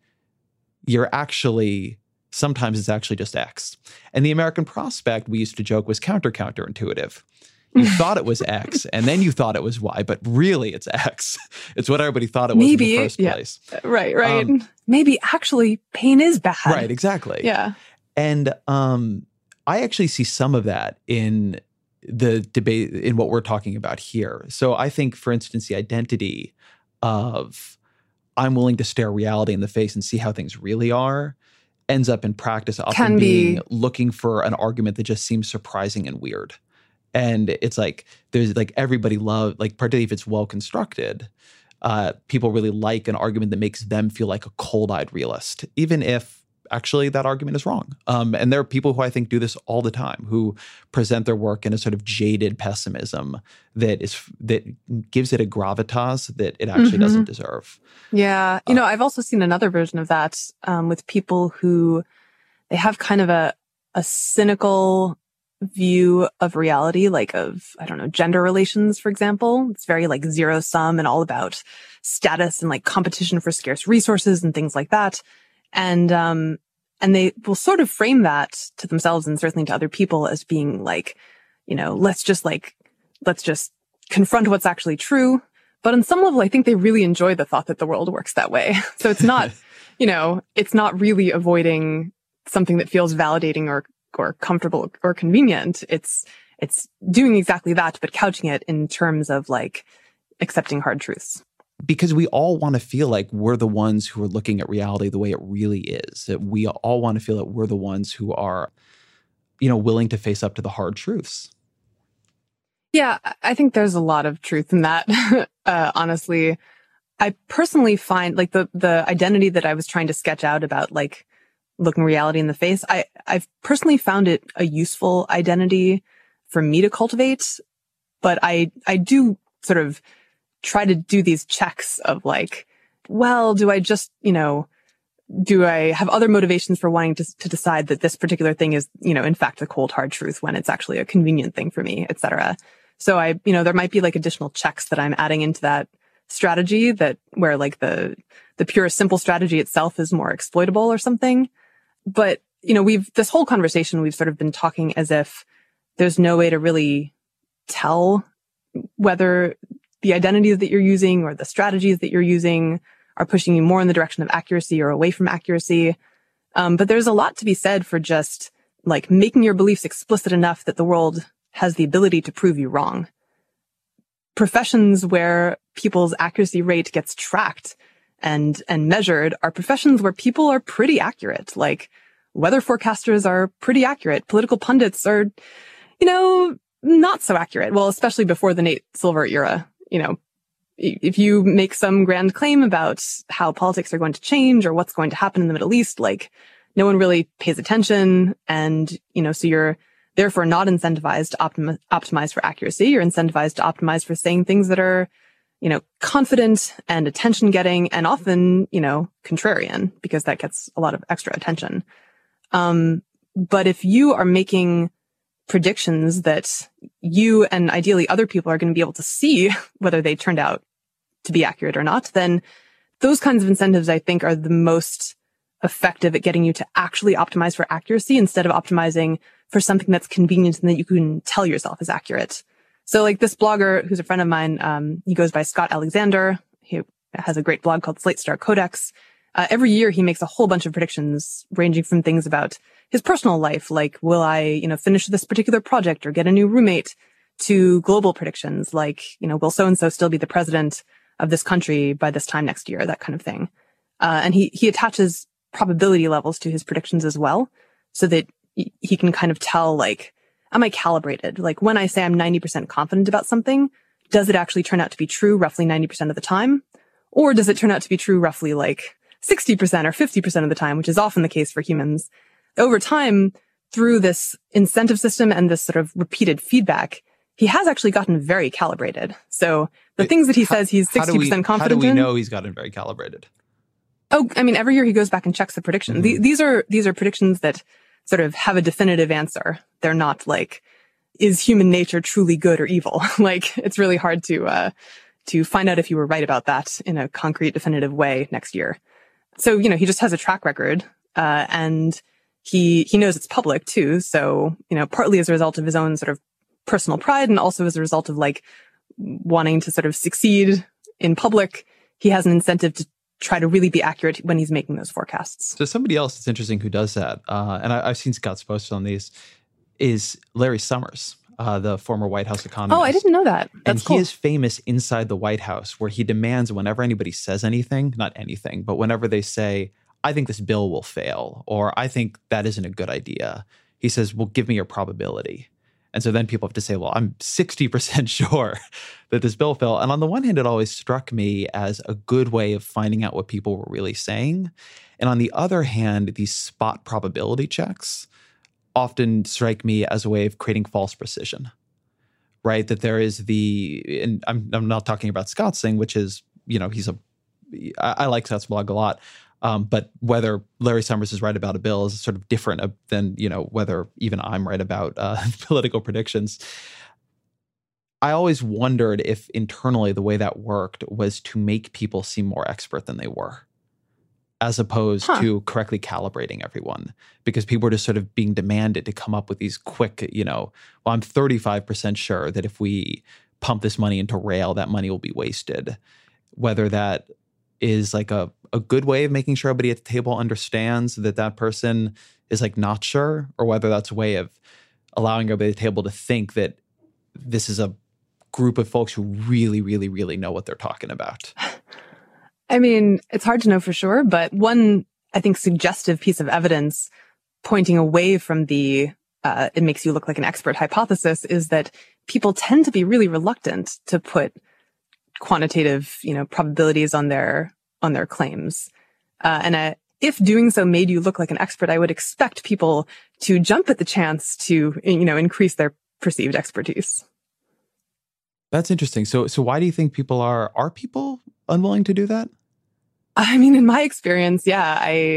sometimes it's actually just X. And the American Prospect, we used to joke, was counterintuitive. You thought it was X, and then you thought it was Y, but really it's X. It's what everybody thought it was in the first place. Right. Maybe actually pain is bad. Right, exactly. Yeah. And I actually see some of that in the debate in what we're talking about here. So I think, for instance, the identity of I'm willing to stare reality in the face and see how things really are ends up in practice often being looking for an argument that just seems surprising and weird. And it's like there's like everybody love, like particularly if it's well constructed, people really like an argument that makes them feel like a cold-eyed realist, even if actually that argument is wrong. And there are people who I think do this all the time, who present their work in a sort of jaded pessimism that gives it a gravitas that it actually doesn't deserve. Yeah. I've also seen another version of that with people who they have kind of a cynical view of reality, like of, I don't know, gender relations, for example. It's very like zero sum and all about status and like competition for scarce resources and things like that. And they will sort of frame that to themselves and certainly to other people as being like, let's just confront what's actually true. But on some level, I think they really enjoy the thought that the world works that way. So it's not, it's not really avoiding something that feels validating or comfortable or convenient. It's doing exactly that, but couching it in terms of like accepting hard truths. Because we all want to feel like we're the ones who are looking at reality the way it really is. That we all want to feel that we're the ones who are, willing to face up to the hard truths. Yeah, I think there's a lot of truth in that. Honestly, I personally find like the identity that I was trying to sketch out about like looking reality in the face, I've personally found it a useful identity for me to cultivate. But I do sort of try to do these checks of like, well, do I just, do I have other motivations for wanting to decide that this particular thing is, in fact, the cold, hard truth when it's actually a convenient thing for me, et cetera. So there might be like additional checks that I'm adding into that strategy where like the pure simple strategy itself is more exploitable or something. But, this whole conversation, we've sort of been talking as if there's no way to really tell whether the identities that you're using or the strategies that you're using are pushing you more in the direction of accuracy or away from accuracy. But there's a lot to be said for just like making your beliefs explicit enough that the world has the ability to prove you wrong. Professions where people's accuracy rate gets tracked and measured are professions where people are pretty accurate. Like weather forecasters are pretty accurate. Political pundits are, not so accurate. Well, especially before the Nate Silver era. If you make some grand claim about how politics are going to change or what's going to happen in the Middle East, like no one really pays attention. And, so you're therefore not incentivized to optimize for accuracy. You're incentivized to optimize for saying things that are, confident and attention getting and often, contrarian because that gets a lot of extra attention. But if you are making predictions that you and ideally other people are going to be able to see whether they turned out to be accurate or not, then those kinds of incentives, I think, are the most effective at getting you to actually optimize for accuracy instead of optimizing for something that's convenient and that you can tell yourself is accurate. So like this blogger who's a friend of mine, he goes by Scott Alexander. He has a great blog called Slate Star Codex. Every year he makes a whole bunch of predictions ranging from things about his personal life, like will I, finish this particular project or get a new roommate, to global predictions like, will so-and-so still be the president of this country by this time next year, that kind of thing. And he attaches probability levels to his predictions as well, so that he can kind of tell, like, am I calibrated? Like, when I say I'm 90% confident about something, does it actually turn out to be true roughly 90% of the time? Or does it turn out to be true roughly like 60% or 50% of the time, which is often the case for humans? Over time, through this incentive system and this sort of repeated feedback, he has actually gotten very calibrated. So the things that he says he's 60% confident in. How do we know he's gotten very calibrated? Oh, I mean, every year he goes back and checks the prediction. Mm-hmm. These are predictions that sort of have a definitive answer. They're not like, is human nature truly good or evil? Like, it's really hard to find out if you were right about that in a concrete, definitive way next year. So, he just has a track record, and he knows it's public too. So, partly as a result of his own sort of personal pride, and also as a result of like wanting to sort of succeed in public, he has an incentive to try to really be accurate when he's making those forecasts. So somebody else that's interesting who does that, and I've seen Scott's posts on these, is Larry Summers, the former White House economist. Oh, I didn't know that. That's cool. He is famous inside the White House, where he demands whenever anybody says anything, not anything, but whenever they say, I think this bill will fail, or I think that isn't a good idea, he says, well, give me your probability. And so then people have to say, well, I'm 60% sure that this bill will fail. And on the one hand, it always struck me as a good way of finding out what people were really saying. And on the other hand, these spot probability checks often strike me as a way of creating false precision, right? That there is and I'm not talking about Scott's thing, which is, I like Scott's blog a lot. But whether Larry Summers is right about a bill is sort of different than, whether even I'm right about political predictions. I always wondered if internally the way that worked was to make people seem more expert than they were, as opposed to correctly calibrating everyone, because people were just sort of being demanded to come up with these quick, well, I'm 35% sure that if we pump this money into rail, that money will be wasted. Whether that is like a good way of making sure everybody at the table understands that person is like not sure, or whether that's a way of allowing everybody at the table to think that this is a group of folks who really, really, really know what they're talking about. I mean, it's hard to know for sure, but one, I think, suggestive piece of evidence pointing away from the it makes you look like an expert hypothesis is that people tend to be really reluctant to put quantitative, probabilities on their claims. And if doing so made you look like an expert, I would expect people to jump at the chance to, increase their perceived expertise. That's interesting. So why do you think people are people unwilling to do that? I mean, in my experience, yeah,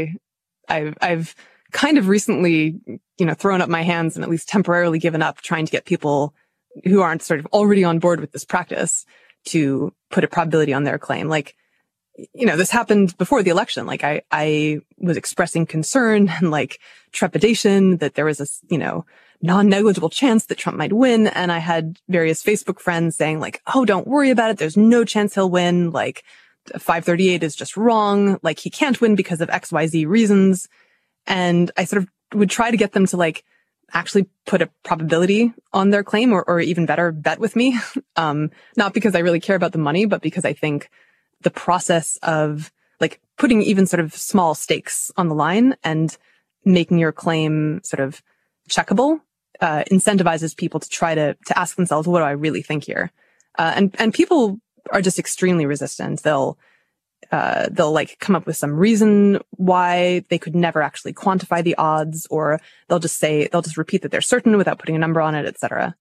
I've kind of recently, thrown up my hands and at least temporarily given up trying to get people who aren't sort of already on board with this practice to put a probability on their claim. Like, this happened before the election. Like I was expressing concern and like trepidation that there was a, non-negligible chance that Trump might win. And I had various Facebook friends saying like, oh, don't worry about it. There's no chance he'll win. Like 538 is just wrong. Like he can't win because of XYZ reasons. And I sort of would try to get them to like actually put a probability on their claim, or even better, bet with me. Not because I really care about the money, but because I think the process of like putting even sort of small stakes on the line and making your claim sort of checkable, incentivizes people to try to ask themselves, what do I really think here? And people are just extremely resistant. They'll like come up with some reason why they could never actually quantify the odds, or they'll just repeat that they're certain without putting a number on it, etc.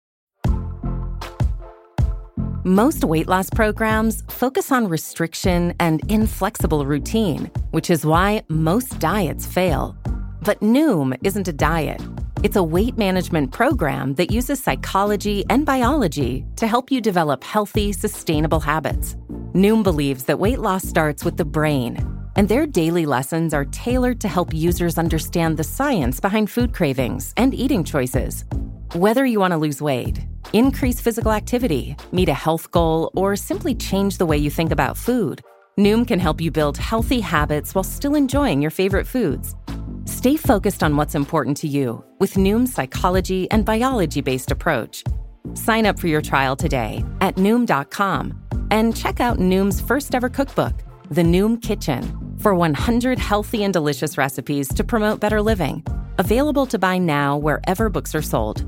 Most weight loss programs focus on restriction and inflexible routine, which is why most diets fail. But Noom isn't a diet. It's a weight management program that uses psychology and biology to help you develop healthy, sustainable habits. Noom believes that weight loss starts with the brain, and their daily lessons are tailored to help users understand the science behind food cravings and eating choices. Whether you want to lose weight, increase physical activity, meet a health goal, or simply change the way you think about food, Noom can help you build healthy habits while still enjoying your favorite foods. Stay focused on what's important to you with Noom's psychology and biology-based approach. Sign up for your trial today at Noom.com and check out Noom's first ever cookbook, The Noom Kitchen, for 100 healthy and delicious recipes to promote better living. Available to buy now wherever books are sold.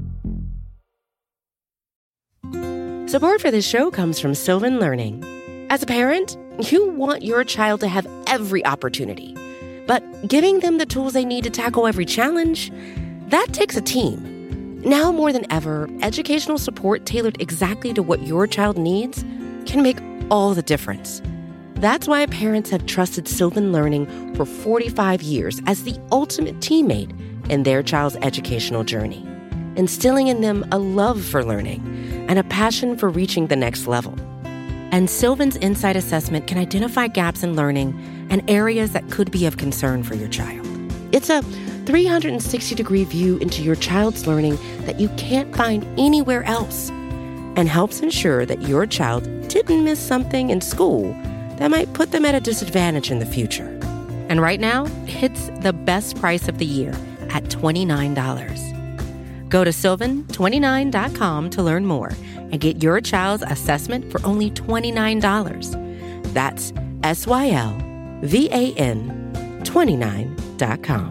Support for this show comes from Sylvan Learning. As a parent, you want your child to have every opportunity, but giving them the tools they need to tackle every challenge, that takes a team. Now more than ever, educational support tailored exactly to what your child needs can make all the difference. That's why parents have trusted Sylvan Learning for 45 years as the ultimate teammate in their child's educational journey, instilling in them a love for learning and a passion for reaching the next level. And Sylvan's Insight Assessment can identify gaps in learning and areas that could be of concern for your child. It's a 360-degree view into your child's learning that you can't find anywhere else, and helps ensure that your child didn't miss something in school that might put them at a disadvantage in the future. And right now, it's the best price of the year at $29. Go to sylvan29.com to learn more and get your child's assessment for only $29. That's SYLVAN 29.com.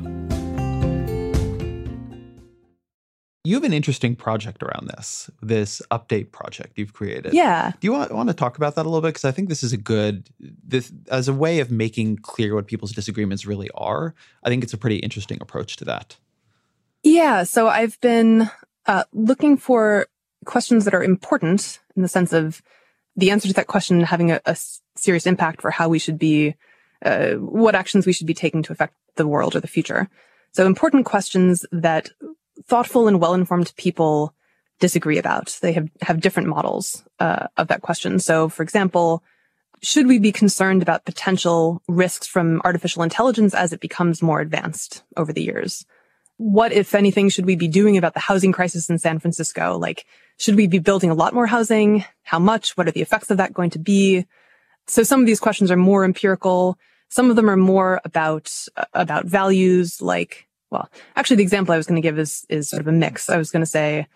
You have an interesting project around this update project you've created. Yeah. Do you want to talk about that a little bit? Because I think this is as a way of making clear what people's disagreements really are. I think it's a pretty interesting approach to that. Yeah. So I've been looking for questions that are important in the sense of the answer to that question having a serious impact for how we should be, what actions we should be taking to affect the world or the future. So important questions that thoughtful and well-informed people disagree about. They have different models of that question. So, for example, should we be concerned about potential risks from artificial intelligence as it becomes more advanced over the years? What, if anything, should we be doing about the housing crisis in San Francisco? Like, should we be building a lot more housing? How much? What are the effects of that going to be? So some of these questions are more empirical. Some of them are more about values, like, well, actually, the example I was going to give is sort of a mix. I was going to say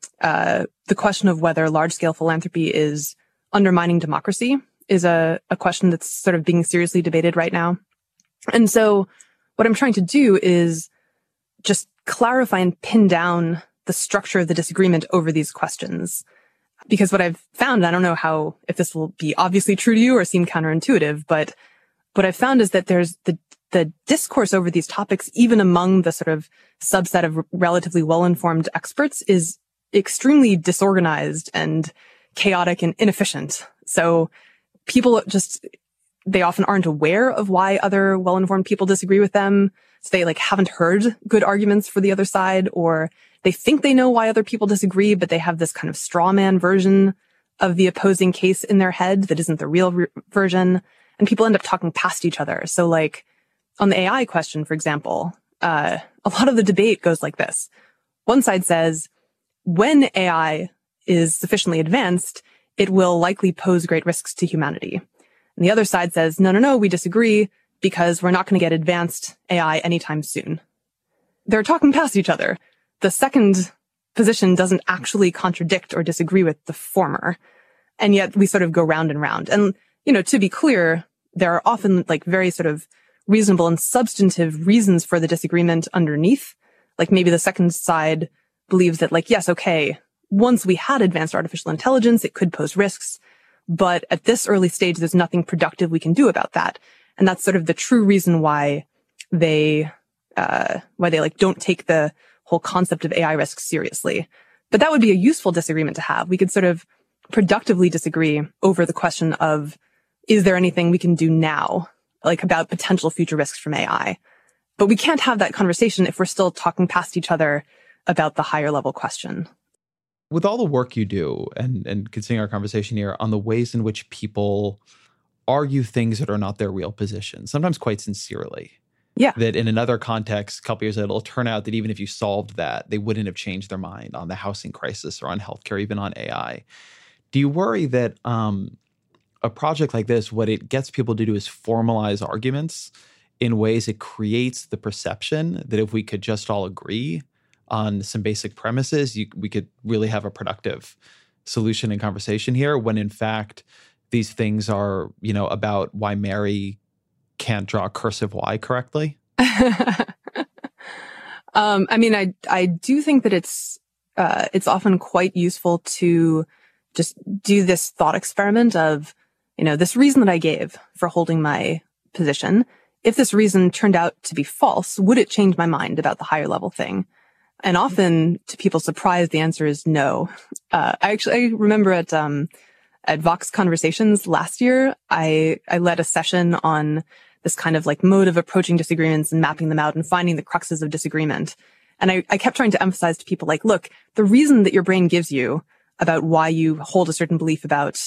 the question of whether large-scale philanthropy is undermining democracy is a question that's sort of being seriously debated right now. And so what I'm trying to do is just clarify and pin down the structure of the disagreement over these questions. Because what I've found, I don't know if this will be obviously true to you or seem counterintuitive, but what I've found is that there's the discourse over these topics, even among the sort of subset of relatively well-informed experts, is extremely disorganized and chaotic and inefficient. So people they often aren't aware of why other well-informed people disagree with them. So they haven't heard good arguments for the other side, or they think they know why other people disagree, but they have this kind of straw man version of the opposing case in their head that isn't the real version. And people end up talking past each other. So on the AI question, for example, a lot of the debate goes like this. One side says, when AI is sufficiently advanced, it will likely pose great risks to humanity. And the other side says, no, we disagree because we're not going to get advanced AI anytime soon. They're talking past each other. The second position doesn't actually contradict or disagree with the former. And yet we sort of go round and round. And, to be clear, there are often very sort of reasonable and substantive reasons for the disagreement underneath. Maybe the second side believes that yes, okay, once we had advanced artificial intelligence, it could pose risks. But at this early stage, there's nothing productive we can do about that. And that's sort of the true reason why they don't take the whole concept of AI risks seriously. But that would be a useful disagreement to have. We could sort of productively disagree over the question of, is there anything we can do now, about potential future risks from AI? But we can't have that conversation if we're still talking past each other about the higher level question. With all the work you do and continuing our conversation here on the ways in which people argue things that are not their real position, sometimes quite sincerely. Yeah. That in another context, a couple years later, it'll turn out that even if you solved that, they wouldn't have changed their mind on the housing crisis or on healthcare, even on AI. Do you worry that a project like this, what it gets people to do is formalize arguments in ways it creates the perception that if we could just all agree on some basic premises, we could really have a productive solution and conversation here, when in fact, these things are, about why Mary can't draw a cursive Y correctly? I do think that it's often quite useful to just do this thought experiment of, this reason that I gave for holding my position. If this reason turned out to be false, would it change my mind about the higher level thing? And often, to people's surprise, the answer is no. I remember at Vox Conversations last year, I led a session on this kind of like mode of approaching disagreements and mapping them out and finding the cruxes of disagreement. And I kept trying to emphasize to people like, look, the reason that your brain gives you about why you hold a certain belief about,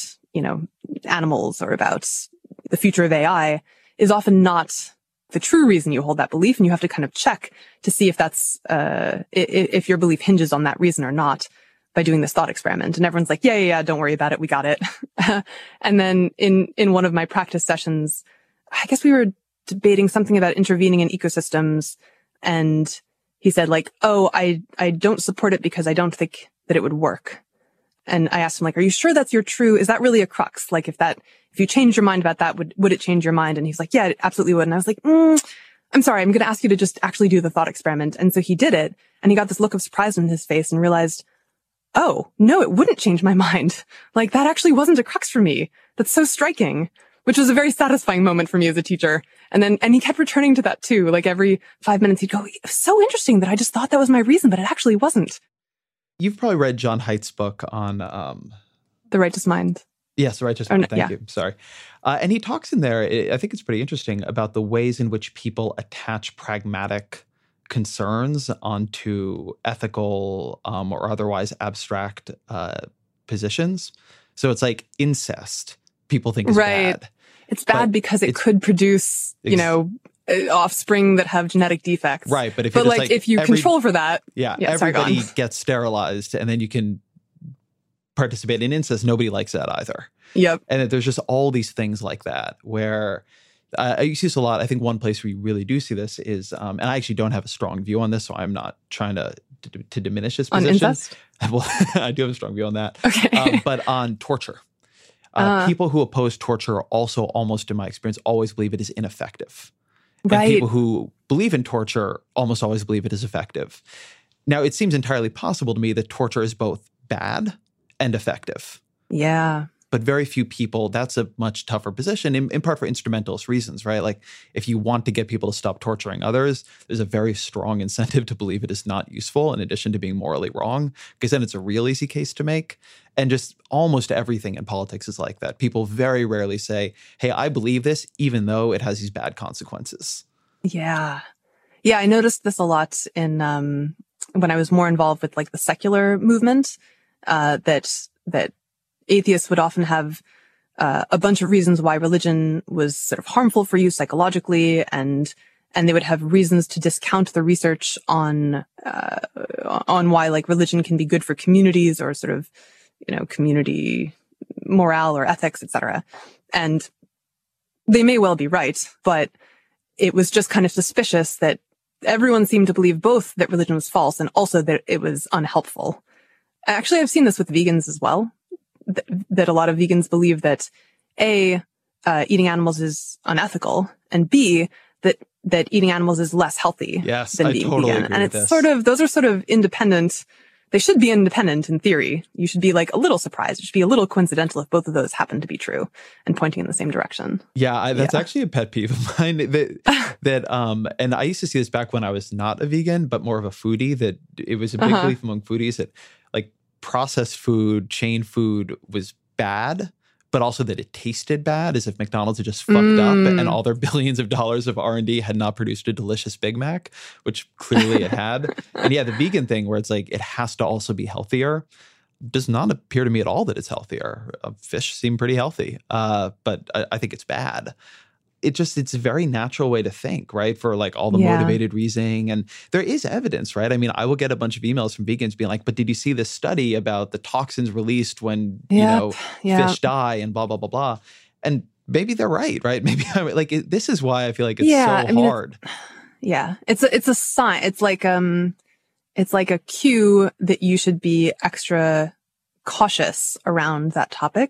animals or about the future of AI is often not the true reason you hold that belief. And you have to kind of check to see if that's, if your belief hinges on that reason or not by doing this thought experiment. And everyone's like, yeah, don't worry about it. We got it. And then in one of my practice sessions, I guess we were debating something about intervening in ecosystems. And he said like, oh, I don't support it because I don't think that it would work. And I asked him like, are you sure that's your true? Is that really a crux? Like if you change your mind about that, would it change your mind? And he's like, yeah, it absolutely would. And I was like, I'm sorry, I'm going to ask you to just actually do the thought experiment. And so he did it. And he got this look of surprise on his face and realized, oh, no, it wouldn't change my mind. Like that actually wasn't a crux for me. That's so striking, which was a very satisfying moment for me as a teacher. And he kept returning to that too. Like every 5 minutes he'd go, it was so interesting that I just thought that was my reason, but it actually wasn't. You've probably read John Haidt's book on The Righteous Mind. Yes, The Righteous Mind. Thank you. Sorry. And he talks in there, I think it's pretty interesting, about the ways in which people attach pragmatic concerns onto ethical or otherwise abstract positions. So it's like incest, people think is bad. It's bad because it could produce, offspring that have genetic defects. Right, but if you control for that, everybody gets sterilized, and then you can participate in incest. Nobody likes that either. Yep. And there's just all these things like that where I see this a lot. I think one place where you really do see this is, and I actually don't have a strong view on this, so I'm not trying to diminish this position. On incest? Well, I do have a strong view on that. Okay. But on torture. People who oppose torture also, almost in my experience, always believe it is ineffective. Right. And people who believe in torture almost always believe it is effective. Now, it seems entirely possible to me that torture is both bad and effective. Yeah. But very few people, that's a much tougher position, in part for instrumentalist reasons, right? Like, if you want to get people to stop torturing others, there's a very strong incentive to believe it is not useful, in addition to being morally wrong, because then it's a real easy case to make. And just almost everything in politics is like that. People very rarely say, hey, I believe this, even though it has these bad consequences. Yeah. Yeah, I noticed this a lot in when I was more involved with like the secular movement, that atheists would often have a bunch of reasons why religion was sort of harmful for you psychologically, and they would have reasons to discount the research on why like religion can be good for communities or sort of, community morale or ethics, etc. And they may well be right, but it was just kind of suspicious that everyone seemed to believe both that religion was false and also that it was unhelpful. Actually, I've seen this with vegans as well. That a lot of vegans believe that A, eating animals is unethical, and B, that eating animals is less healthy than being vegan. And it's those are sort of independent. They should be independent in theory. You should be like a little surprised. It should be a little coincidental if both of those happen to be true and pointing in the same direction. Yeah, that's actually a pet peeve of mine. And I used to see this back when I was not a vegan, but more of a foodie. That it was a big belief among foodies that like processed food, chain food was bad, but also that it tasted bad, as if McDonald's had just fucked up and all their billions of dollars of R&D had not produced a delicious Big Mac, which clearly it had. And yeah, the vegan thing where it's like it has to also be healthier does not appear to me at all that it's healthier. Fish seem pretty healthy, but I think it's bad. It's a very natural way to think, right? For like all the motivated reasoning. And there is evidence, right? I mean, I will get a bunch of emails from vegans being like, but did you see this study about the toxins released when, fish die and blah, blah, blah, blah. And maybe they're right? Maybe this is why I feel like it's hard. It's a sign. It's like a cue that you should be extra cautious around that topic.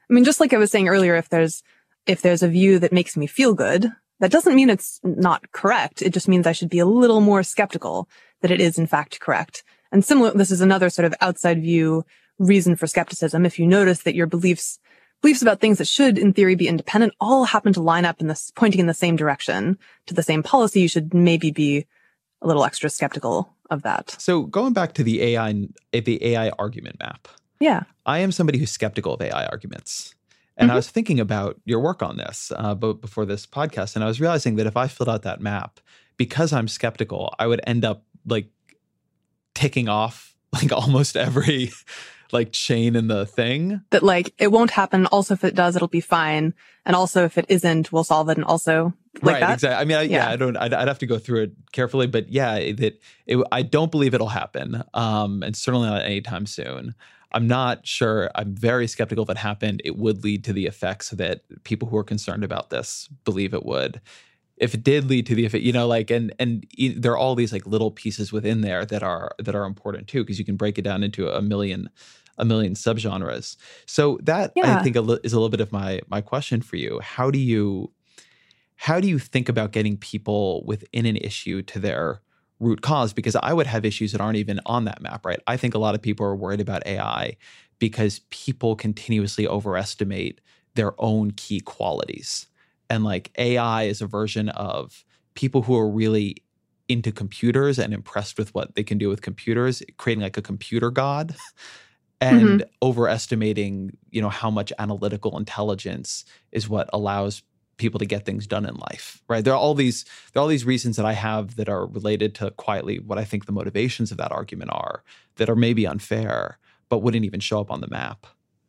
I mean, just like I was saying earlier, if there's a view that makes me feel good, that doesn't mean it's not correct. It just means I should be a little more skeptical that it is in fact correct. And similar, this is another sort of outside view reason for skepticism. If you notice that your beliefs about things that should, in theory, be independent all happen to line up pointing in the same direction to the same policy, you should maybe be a little extra skeptical of that. So going back to the AI argument map. Yeah. I am somebody who's skeptical of AI arguments. And I was thinking about your work on this before this podcast, and I was realizing that if I filled out that map, because I'm skeptical, I would end up like ticking off like almost every like chain in the thing. That like it won't happen. Also, if it does, it'll be fine. And also, if it isn't, we'll solve it. And also, like right, that. Exactly. I mean, I'd have to go through it carefully, but yeah, I don't believe it'll happen, and certainly not anytime soon. I'm not sure. I'm very skeptical if it happened, it would lead to the effects that people who are concerned about this believe it would. If it did lead to the effect, like, and there are all these like little pieces within there that are important too, because you can break it down into a million subgenres. So that I think is a little bit of my question for you. How do you think about getting people within an issue to their root cause? Because I would have issues that aren't even on that map, right? I think a lot of people are worried about AI because people continuously overestimate their own key qualities. And like AI is a version of people who are really into computers and impressed with what they can do with computers, creating like a computer god and overestimating, how much analytical intelligence is what allows people to get things done in life, right? There are all these reasons that I have that are related to quietly what I think the motivations of that argument are that are maybe unfair, but wouldn't even show up on the map.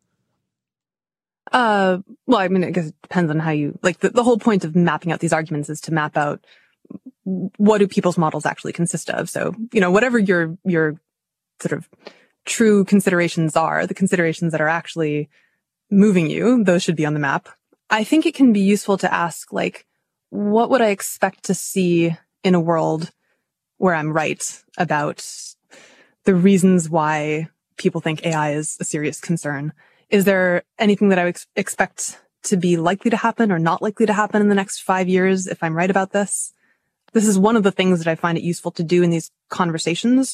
Well, I mean, I guess it depends on how you, like the whole point of mapping out these arguments is to map out what do people's models actually consist of. So, whatever your sort of true considerations are, the considerations that are actually moving you, those should be on the map. I think it can be useful to ask, like, what would I expect to see in a world where I'm right about the reasons why people think AI is a serious concern? Is there anything that I would expect to be likely to happen or not likely to happen in the next 5 years if I'm right about this? This is one of the things that I find it useful to do in these conversations,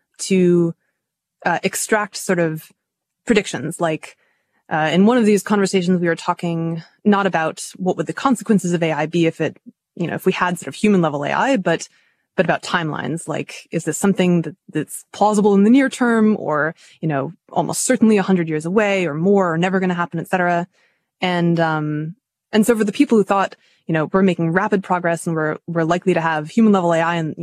to extract sort of predictions. Like in one of these conversations, we were talking not about what would the consequences of AI be if if we had sort of human level AI, but about timelines. Like, is this something that's plausible in the near term, or, almost certainly 100 years away or more, or never going to happen, et cetera. And so for the people who thought, we're making rapid progress and we're likely to have human level AI in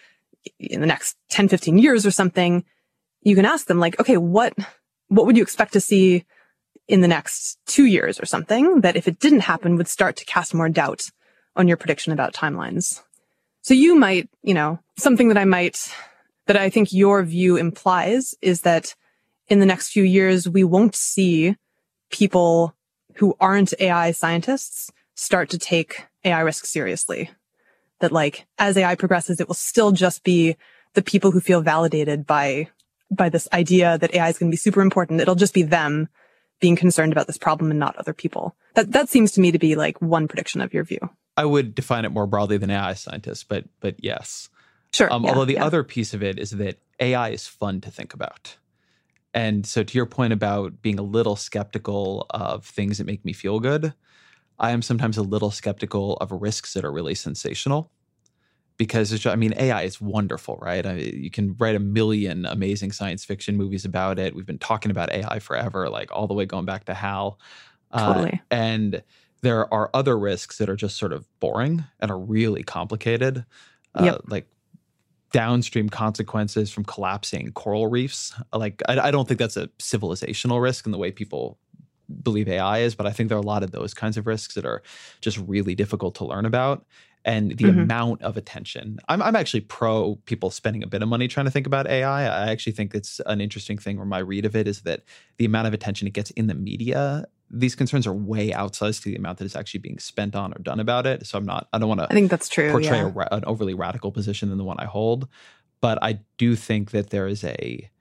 the next 10, 15 years or something, you can ask them like, okay, what would you expect to see in the next 2 years or something that if it didn't happen would start to cast more doubt on your prediction about timelines? So you might, something that I think your view implies is that in the next few years, we won't see people who aren't AI scientists start to take AI risks seriously. That like, as AI progresses, it will still just be the people who feel validated by this idea that AI is going to be super important. It'll just be them being concerned about this problem and not other people. That seems to me to be like one prediction of your view. I would define it more broadly than AI scientists, but yes. Sure. Although the other piece of it is that AI is fun to think about. And so to your point about being a little skeptical of things that make me feel good, I am sometimes a little skeptical of risks that are really sensational. Because, AI is wonderful, right? You can write a million amazing science fiction movies about it. We've been talking about AI forever, like all the way going back to HAL. Totally. And there are other risks that are just sort of boring and are really complicated, like downstream consequences from collapsing coral reefs. Like, I don't think that's a civilizational risk in the way people believe AI is, but I think there are a lot of those kinds of risks that are just really difficult to learn about. And the amount of attention. I'm actually pro people spending a bit of money trying to think about AI. I actually think it's an interesting thing where my read of it is that the amount of attention it gets in the media, these concerns are way outsized to the amount that is actually being spent on or done about it. So I don't want to I think that's true, portray an overly radical position than the one I hold. But I do think that there's a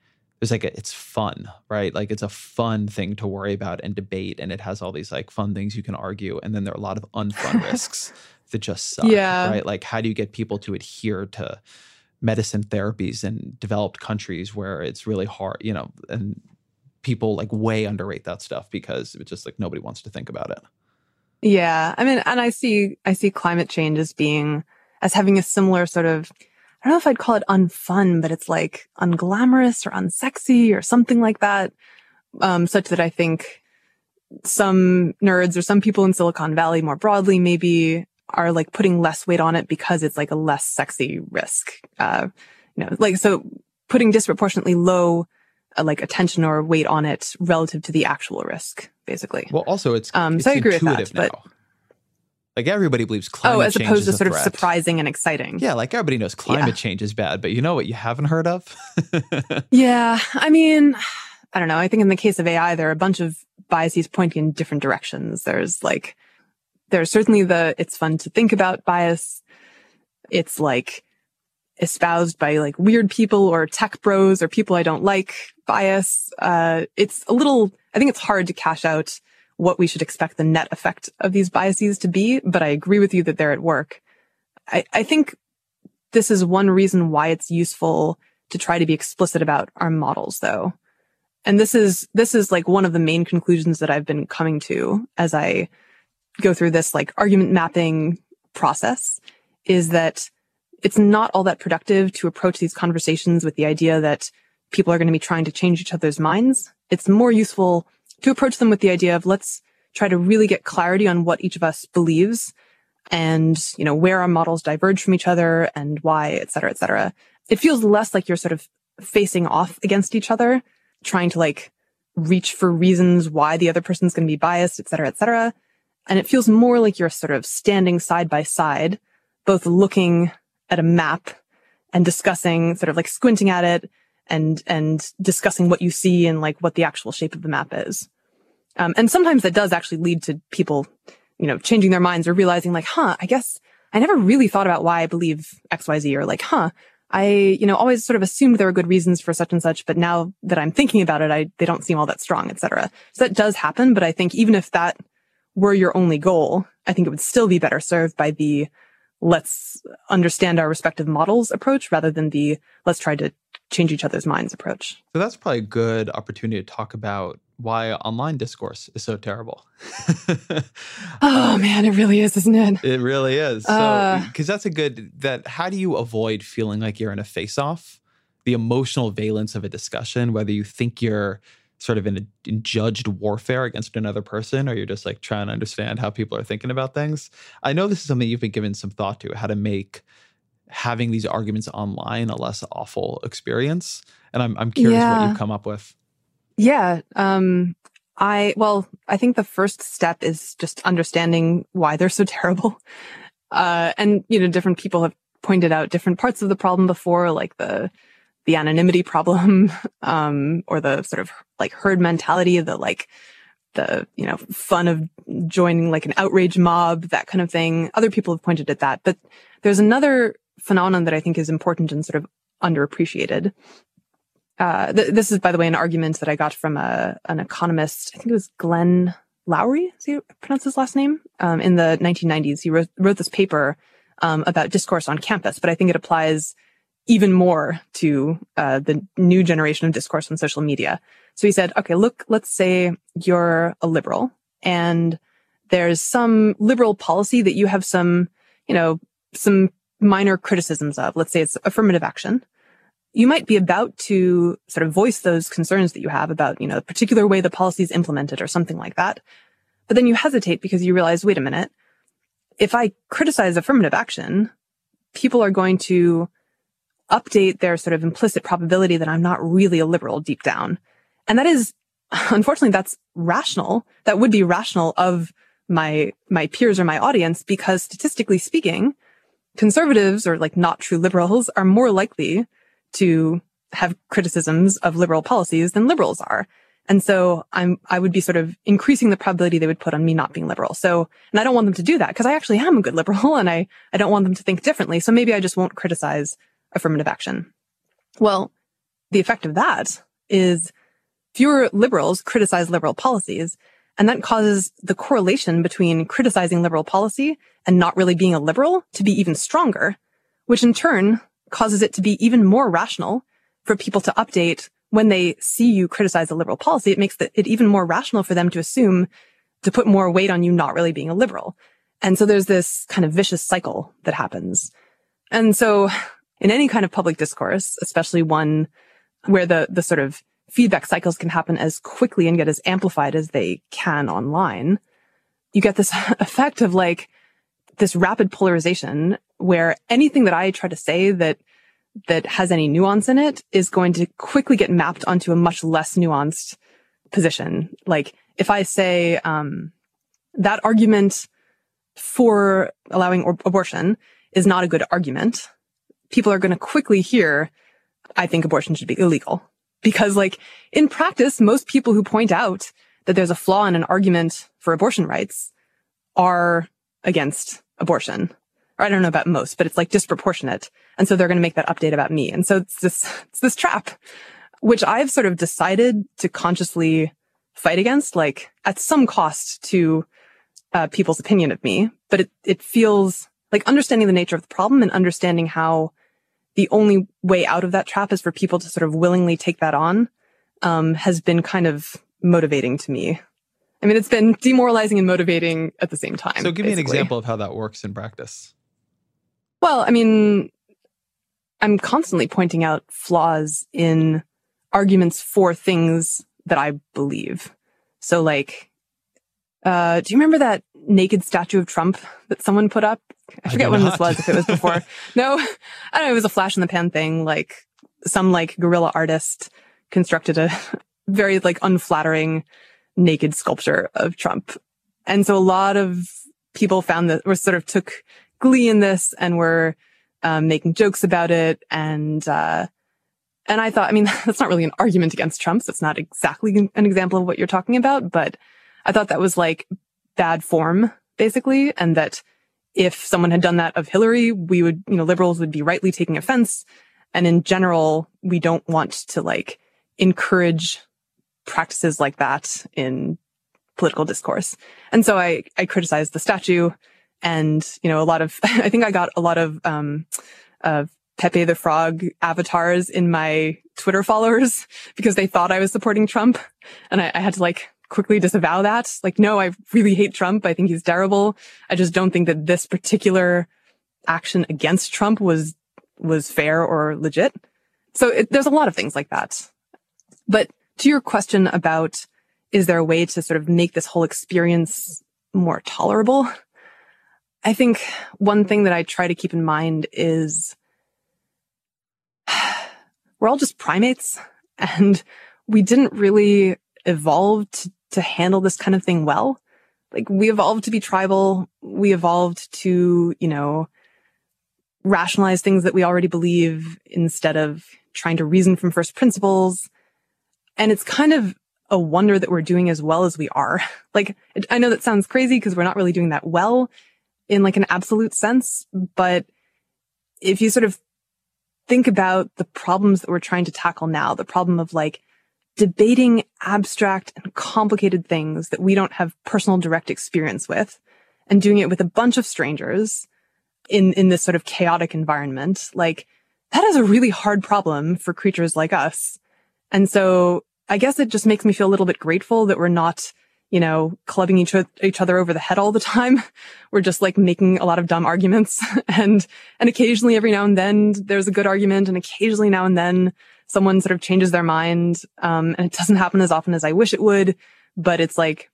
was like, it's fun, right? Like it's a fun thing to worry about and debate. And it has all these like fun things you can argue. And then there are a lot of unfun risks that just suck, right? Like how do you get people to adhere to medicine therapies in developed countries where it's really hard, and people like way underrate that stuff because it's just like nobody wants to think about it. Yeah. I mean, and I see climate change as having a similar sort of, I don't know if I'd call it unfun, but it's like unglamorous or unsexy or something like that. Such that I think some nerds or some people in Silicon Valley more broadly maybe are like putting less weight on it because it's like a less sexy risk. Like so putting disproportionately low like attention or weight on it relative to the actual risk, basically. Well, also it's so I agree with that, now. But like everybody believes climate change is a threat. As opposed to sort of surprising and exciting. Yeah, like everybody knows climate change is bad, but you know what you haven't heard of? Yeah, I mean, I don't know. I think in the case of AI, there are a bunch of biases pointing in different directions. There's certainly it's fun to think about bias. It's like espoused by like weird people or tech bros or people I don't like bias. It's a little, I think it's hard to cash out what we should expect the net effect of these biases to be, but I agree with you that they're at work. I think this is one reason why it's useful to try to be explicit about our models, though. And this is like one of the main conclusions that I've been coming to as I go through this like argument mapping process, is that it's not all that productive to approach these conversations with the idea that people are going to be trying to change each other's minds. It's more useful to approach them with the idea of let's try to really get clarity on what each of us believes and, where our models diverge from each other and why, et cetera, et cetera. It feels less like you're sort of facing off against each other, trying to like reach for reasons why the other person's going to be biased, et cetera, et cetera. And it feels more like you're sort of standing side by side, both looking at a map and discussing, sort of like squinting at it and discussing what you see and like what the actual shape of the map is. And sometimes that does actually lead to people, changing their minds or realizing like, I guess I never really thought about why I believe XYZ, or like, I, always sort of assumed there were good reasons for such and such, but now that I'm thinking about it, they don't seem all that strong, et cetera. So that does happen. But I think even if that were your only goal, I think it would still be better served by the let's understand our respective models approach rather than the let's try to change each other's minds approach. So that's probably a good opportunity to talk about why online discourse is so terrible. Man, it really is, isn't it? It really is. So, because that's how do you avoid feeling like you're in a face-off? The emotional valence of a discussion, whether you think you're sort of in judged warfare against another person, or you're just like trying to understand how people are thinking about things. I know this is something you've been giving some thought to, how to make having these arguments online a less awful experience. And I'm curious what you've come up with. Yeah. I think the first step is just understanding why they're so terrible. And, different people have pointed out different parts of the problem before, like the anonymity problem, or the sort of like herd mentality, the fun of joining like an outrage mob, that kind of thing. Other people have pointed at that, but there's another phenomenon that I think is important and sort of underappreciated. This is, by the way, an argument that I got from an economist. I think it was Glenn Loury, is he pronounce his last name? In the 1990s, he wrote this paper about discourse on campus, but I think it applies even more to the new generation of discourse on social media. So he said, okay, look, let's say you're a liberal and there's some liberal policy that you have some minor criticisms of. Let's say it's affirmative action. You might be about to sort of voice those concerns that you have about, the particular way the policy is implemented or something like that. But then you hesitate because you realize, wait a minute, if I criticize affirmative action, people are going to update their sort of implicit probability that I'm not really a liberal deep down. And that is, unfortunately, that's rational. That would be rational of my peers or my audience, because statistically speaking, conservatives or like not true liberals are more likely to have criticisms of liberal policies than liberals are. And so I would be sort of increasing the probability they would put on me not being liberal. So, and I don't want them to do that because I actually am a good liberal and I don't want them to think differently. So maybe I just won't criticize affirmative action. Well, the effect of that is fewer liberals criticize liberal policies. And that causes the correlation between criticizing liberal policy and not really being a liberal to be even stronger, which in turn causes it to be even more rational for people to update when they see you criticize a liberal policy. It makes it even more rational for them to assume to put more weight on you not really being a liberal. And so there's this kind of vicious cycle that happens. And so in any kind of public discourse, especially one where the sort of feedback cycles can happen as quickly and get as amplified as they can online, you get this effect of like this rapid polarization where anything that I try to say that has any nuance in it is going to quickly get mapped onto a much less nuanced position. Like if I say that argument for allowing abortion is not a good argument, people are going to quickly hear, I think abortion should be illegal. Because like in practice, most people who point out that there's a flaw in an argument for abortion rights are against abortion. Or I don't know about most, but it's like disproportionate. And so they're going to make that update about me. And so it's this trap, which I've sort of decided to consciously fight against, like at some cost to people's opinion of me. But it feels like understanding the nature of the problem and understanding how the only way out of that trap is for people to sort of willingly take that on, has been kind of motivating to me. I mean, it's been demoralizing and motivating at the same time. So give me an example of how that works in practice. Well, I mean, I'm constantly pointing out flaws in arguments for things that I believe. So like, do you remember that naked statue of Trump that someone put up? I forget when this was, if it was before. No, I don't know. It was a flash in the pan thing. Like some like guerrilla artist constructed a very like unflattering naked sculpture of Trump. And so a lot of people found that, or sort of took glee in this and were making jokes about it. And I thought, I mean, that's not really an argument against Trump. So it's not exactly an example of what you're talking about, but I thought that was like bad form, basically. And that if someone had done that of Hillary, we would, liberals would be rightly taking offense. And in general, we don't want to like encourage practices like that in political discourse. And so I criticized the statue and, a lot of, I think I got a lot of Pepe the Frog avatars in my Twitter followers because they thought I was supporting Trump. And I had to like quickly disavow that. Like, no, I really hate Trump. I think he's terrible. I just don't think that this particular action against Trump was fair or legit. So there's a lot of things like that. But to your question about, is there a way to sort of make this whole experience more tolerable? I think one thing that I try to keep in mind is we're all just primates and we didn't really evolve to handle this kind of thing well. Like we evolved to be tribal. We evolved to, rationalize things that we already believe instead of trying to reason from first principles. And it's kind of a wonder that we're doing as well as we are. Like, I know that sounds crazy because we're not really doing that well in like an absolute sense. But if you sort of think about the problems that we're trying to tackle now, the problem of like debating abstract and complicated things that we don't have personal direct experience with and doing it with a bunch of strangers in this sort of chaotic environment, like that is a really hard problem for creatures like us. And so I guess it just makes me feel a little bit grateful that we're not, clubbing each other over the head all the time. We're just like making a lot of dumb arguments and occasionally every now and then there's a good argument and occasionally now and then someone sort of changes their mind. And it doesn't happen as often as I wish it would, but it's like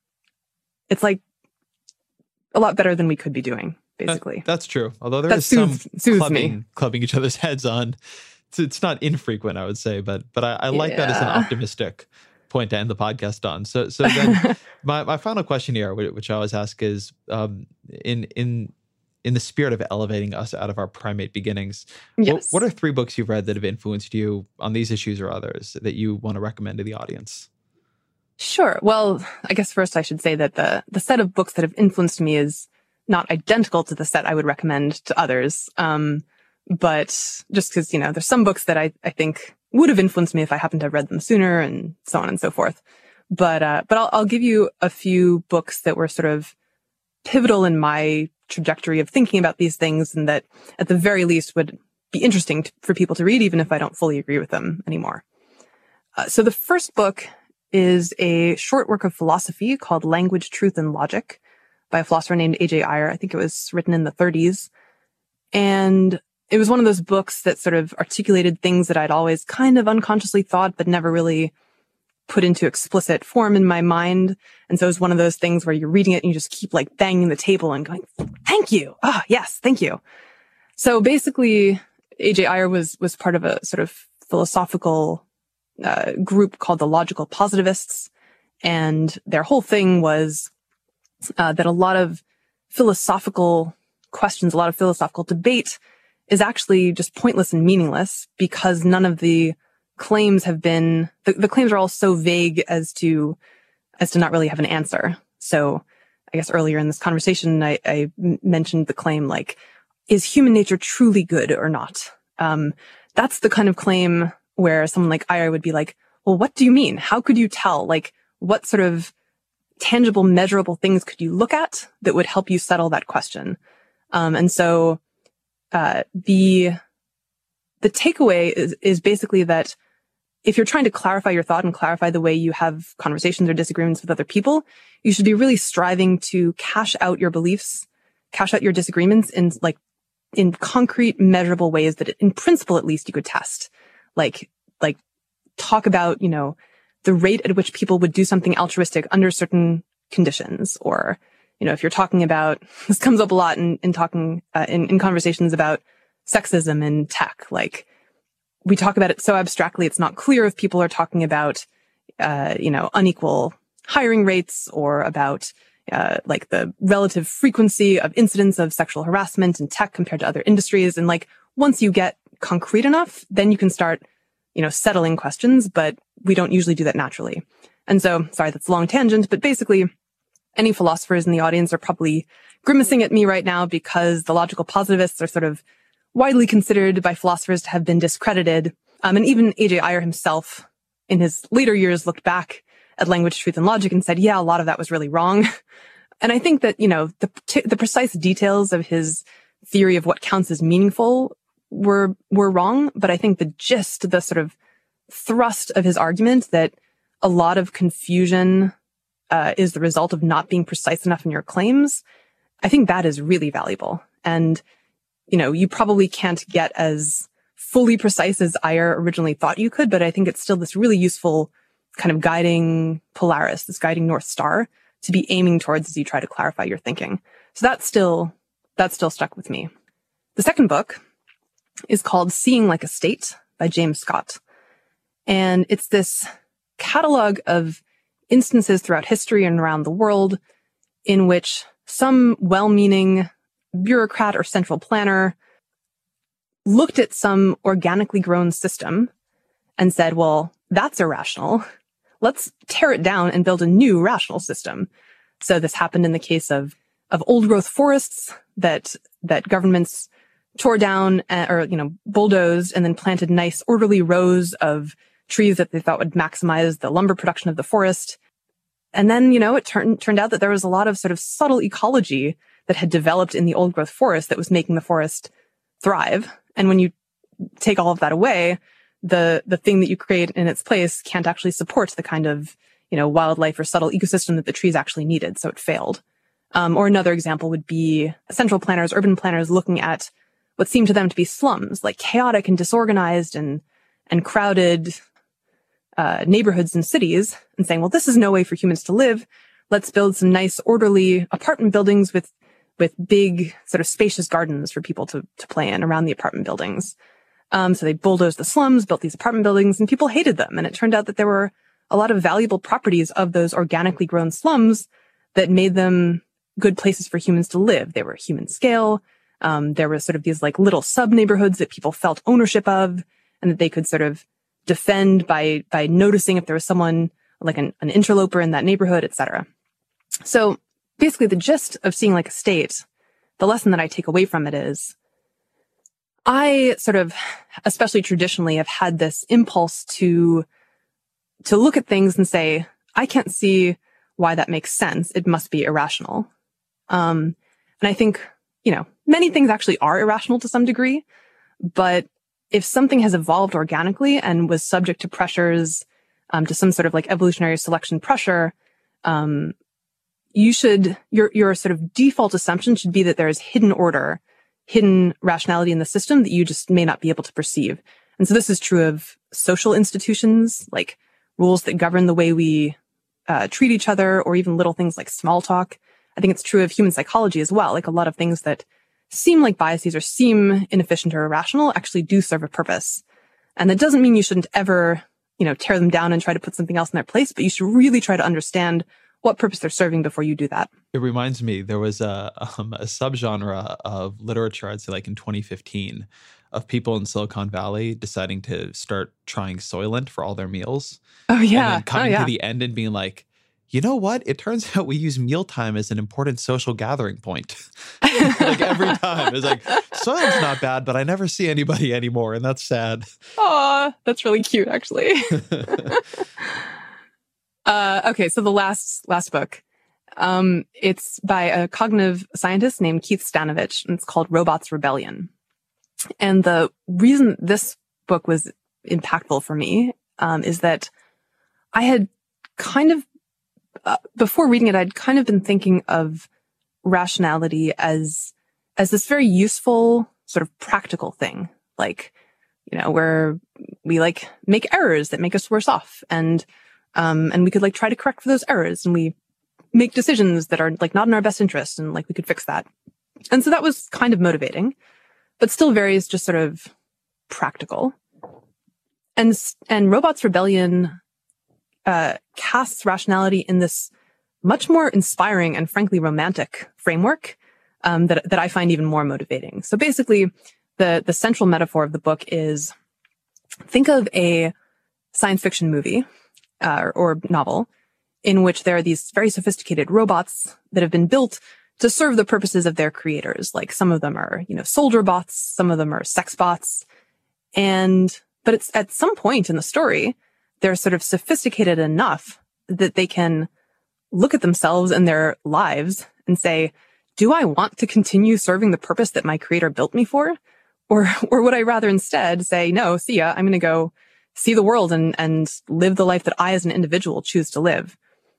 a lot better than we could be doing, basically. That's true. Although there is some clubbing each other's heads on. It's not infrequent, I would say, but I like that as an optimistic point to end the podcast on. So then my final question here, which I always ask is, in the spirit of elevating us out of our primate beginnings, yes. What are 3 books you've read that have influenced you on these issues or others that you want to recommend to the audience? Sure. Well, I guess first I should say that the set of books that have influenced me is not identical to the set I would recommend to others. But just because, there's some books that I think would have influenced me if I happened to have read them sooner and so on and so forth. But I'll give you a few books that were sort of pivotal in my trajectory of thinking about these things, and that at the very least would be interesting for people to read, even if I don't fully agree with them anymore. So the first book is a short work of philosophy called Language, Truth, and Logic by a philosopher named A.J. Ayer. I think it was written in the 30s. And it was one of those books that sort of articulated things that I'd always kind of unconsciously thought, but never really put into explicit form in my mind. And so it was one of those things where you're reading it and you just keep like banging the table and going, thank you. Ah, yes, thank you. So basically, A.J. Ayer was part of a sort of philosophical group called the Logical Positivists. And their whole thing was that a lot of philosophical questions, a lot of philosophical debate is actually just pointless and meaningless, because none of the claims have been, the claims are all so vague as to not really have an answer. So I guess earlier in this conversation, I mentioned the claim like, is human nature truly good or not? That's the kind of claim where someone like Ayer would be like, well, what do you mean? How could you tell? Like, what sort of tangible, measurable things could you look at that would help you settle that question? And so the takeaway is basically that if you're trying to clarify your thought and clarify the way you have conversations or disagreements with other people, you should be really striving to cash out your beliefs, cash out your disagreements in concrete, measurable ways that in principle, at least, you could test. Like talk about, the rate at which people would do something altruistic under certain conditions. Or, if you're talking about, this comes up a lot in talking, in conversations about sexism in tech. Like, we talk about it so abstractly, it's not clear if people are talking about, unequal hiring rates, or about, like the relative frequency of incidents of sexual harassment in tech compared to other industries. And like, once you get concrete enough, then you can start, settling questions, but we don't usually do that naturally. And so, sorry, that's a long tangent, but basically, any philosophers in the audience are probably grimacing at me right now, because the logical positivists are sort of widely considered by philosophers to have been discredited. And even A.J. Ayer himself, in his later years, looked back at Language, Truth, and Logic and said, yeah, a lot of that was really wrong. And I think that, the precise details of his theory of what counts as meaningful were wrong. But I think the gist, the sort of thrust of his argument, that a lot of confusion is the result of not being precise enough in your claims, I think that is really valuable. And, you probably can't get as fully precise as Ayer originally thought you could, but I think it's still this really useful kind of guiding Polaris, this guiding North Star to be aiming towards as you try to clarify your thinking. So that still stuck with me. The second book is called Seeing Like a State by James Scott. And it's this catalog of instances throughout history and around the world in which some well-meaning bureaucrat or central planner looked at some organically grown system and said, well, that's irrational. Let's tear it down and build a new rational system. So this happened in the case of old growth forests that governments tore down or bulldozed and then planted nice orderly rows of trees that they thought would maximize the lumber production of the forest. And then, it turned out that there was a lot of sort of subtle ecology that had developed in the old growth forest that was making the forest thrive. And when you take all of that away, the thing that you create in its place can't actually support the kind of, wildlife or subtle ecosystem that the trees actually needed. So it failed. Or another example would be central planners, urban planners looking at what seemed to them to be slums, like chaotic and disorganized and crowded neighborhoods and cities, and saying, well, this is no way for humans to live. Let's build some nice, orderly apartment buildings with big sort of spacious gardens for people to play in around the apartment buildings. So they bulldozed the slums, built these apartment buildings, and people hated them. And it turned out that there were a lot of valuable properties of those organically grown slums that made them good places for humans to live. They were human scale. There were sort of these like little sub-neighborhoods that people felt ownership of and that they could sort of defend by noticing if there was someone like an interloper in that neighborhood, etc. So basically the gist of Seeing Like a State, the lesson that I take away from it is I sort of, especially traditionally, have had this impulse to look at things and say, I can't see why that makes sense. It must be irrational. And I think, many things actually are irrational to some degree, but if something has evolved organically and was subject to pressures, to some sort of like evolutionary selection pressure, your sort of default assumption should be that there is hidden order, hidden rationality in the system that you just may not be able to perceive. And so this is true of social institutions, like rules that govern the way we treat each other, or even little things like small talk. I think it's true of human psychology as well. Like a lot of things that seem like biases or seem inefficient or irrational actually do serve a purpose. And that doesn't mean you shouldn't ever, tear them down and try to put something else in their place, but you should really try to understand what purpose they're serving before you do that. It reminds me, there was a subgenre of literature, I'd say like in 2015, of people in Silicon Valley deciding to start trying Soylent for all their meals. Oh, yeah. And then coming to the end and being like, you know what? It turns out we use mealtime as an important social gathering point. Like every time. It's like, Soylent's not bad, but I never see anybody anymore, and that's sad. Aw, that's really cute, actually. Okay, so the last book, it's by a cognitive scientist named Keith Stanovich, and it's called Robots Rebellion. And the reason this book was impactful for me is that I had kind of, before reading it, I'd kind of been thinking of rationality as this very useful sort of practical thing, like, where we like make errors that make us worse off, and we could like try to correct for those errors, and we make decisions that are like not in our best interest, and like we could fix that. And so that was kind of motivating, but still very just sort of practical. And Robots Rebellion casts rationality in this much more inspiring and frankly romantic framework that I find even more motivating. So basically, the central metaphor of the book is, think of a science fiction movie or novel in which there are these very sophisticated robots that have been built to serve the purposes of their creators. Like some of them are, soldier bots, some of them are sex bots. But it's at some point in the story, they're sort of sophisticated enough that they can look at themselves and their lives and say, do I want to continue serving the purpose that my creator built me for? Or would I rather instead say, no, see ya, I'm going to go see the world and live the life that I as an individual choose to live.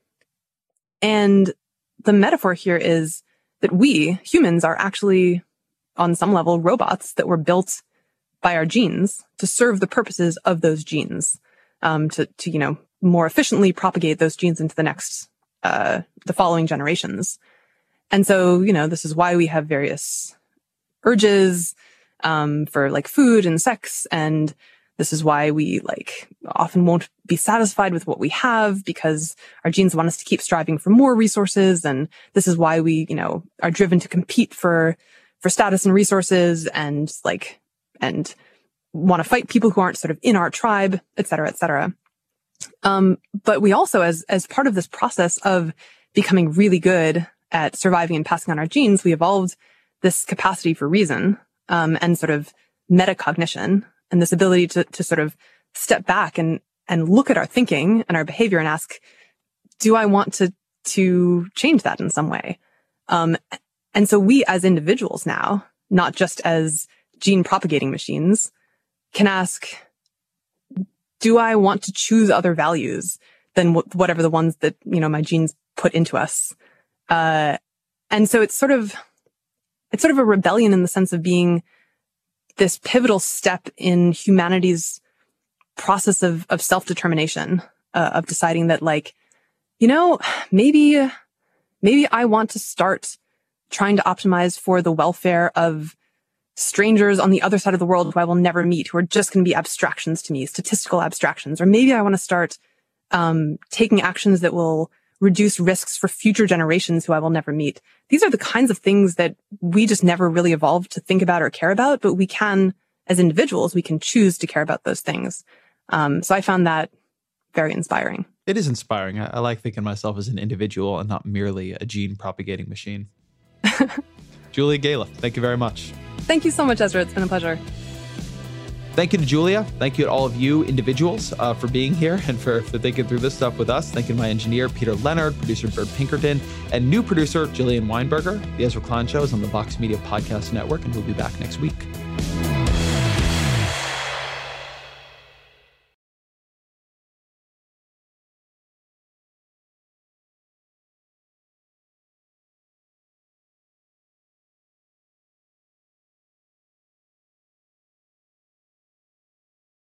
And the metaphor here is that we, humans, are actually, on some level, robots that were built by our genes to serve the purposes of those genes, to more efficiently propagate those genes into the following generations. And so, this is why we have various urges for like food and sex, and this is why we like often won't be satisfied with what we have because our genes want us to keep striving for more resources. And this is why we, are driven to compete for status and resources and want to fight people who aren't sort of in our tribe, et cetera, et cetera. But we also, as part of this process of becoming really good at surviving and passing on our genes, we evolved this capacity for reason, and sort of metacognition, and this ability to sort of step back and look at our thinking and our behavior and ask, do I want to change that in some way? And so we as individuals now, not just as gene propagating machines, can ask, do I want to choose other values than whatever the ones that, my genes put into us? And so it's sort of a rebellion in the sense of being this pivotal step in humanity's process of self-determination, of deciding that maybe I want to start trying to optimize for the welfare of strangers on the other side of the world who I will never meet, who are just going to be abstractions to me, statistical abstractions. Or maybe I want to start taking actions that will reduce risks for future generations who I will never meet. These are the kinds of things that we just never really evolved to think about or care about, but we can, as individuals, we can choose to care about those things. So I found that very inspiring. It is inspiring. I like thinking of myself as an individual and not merely a gene propagating machine. Julie Galef, thank you very much. Thank you so much, Ezra. It's been a pleasure. Thank you to Julia. Thank you to all of you individuals for being here and for thinking through this stuff with us. Thank you to my engineer, Peter Leonard, producer Bert Pinkerton, and new producer, Jillian Weinberger. The Ezra Klein Show is on the Vox Media Podcast Network, and we'll be back next week.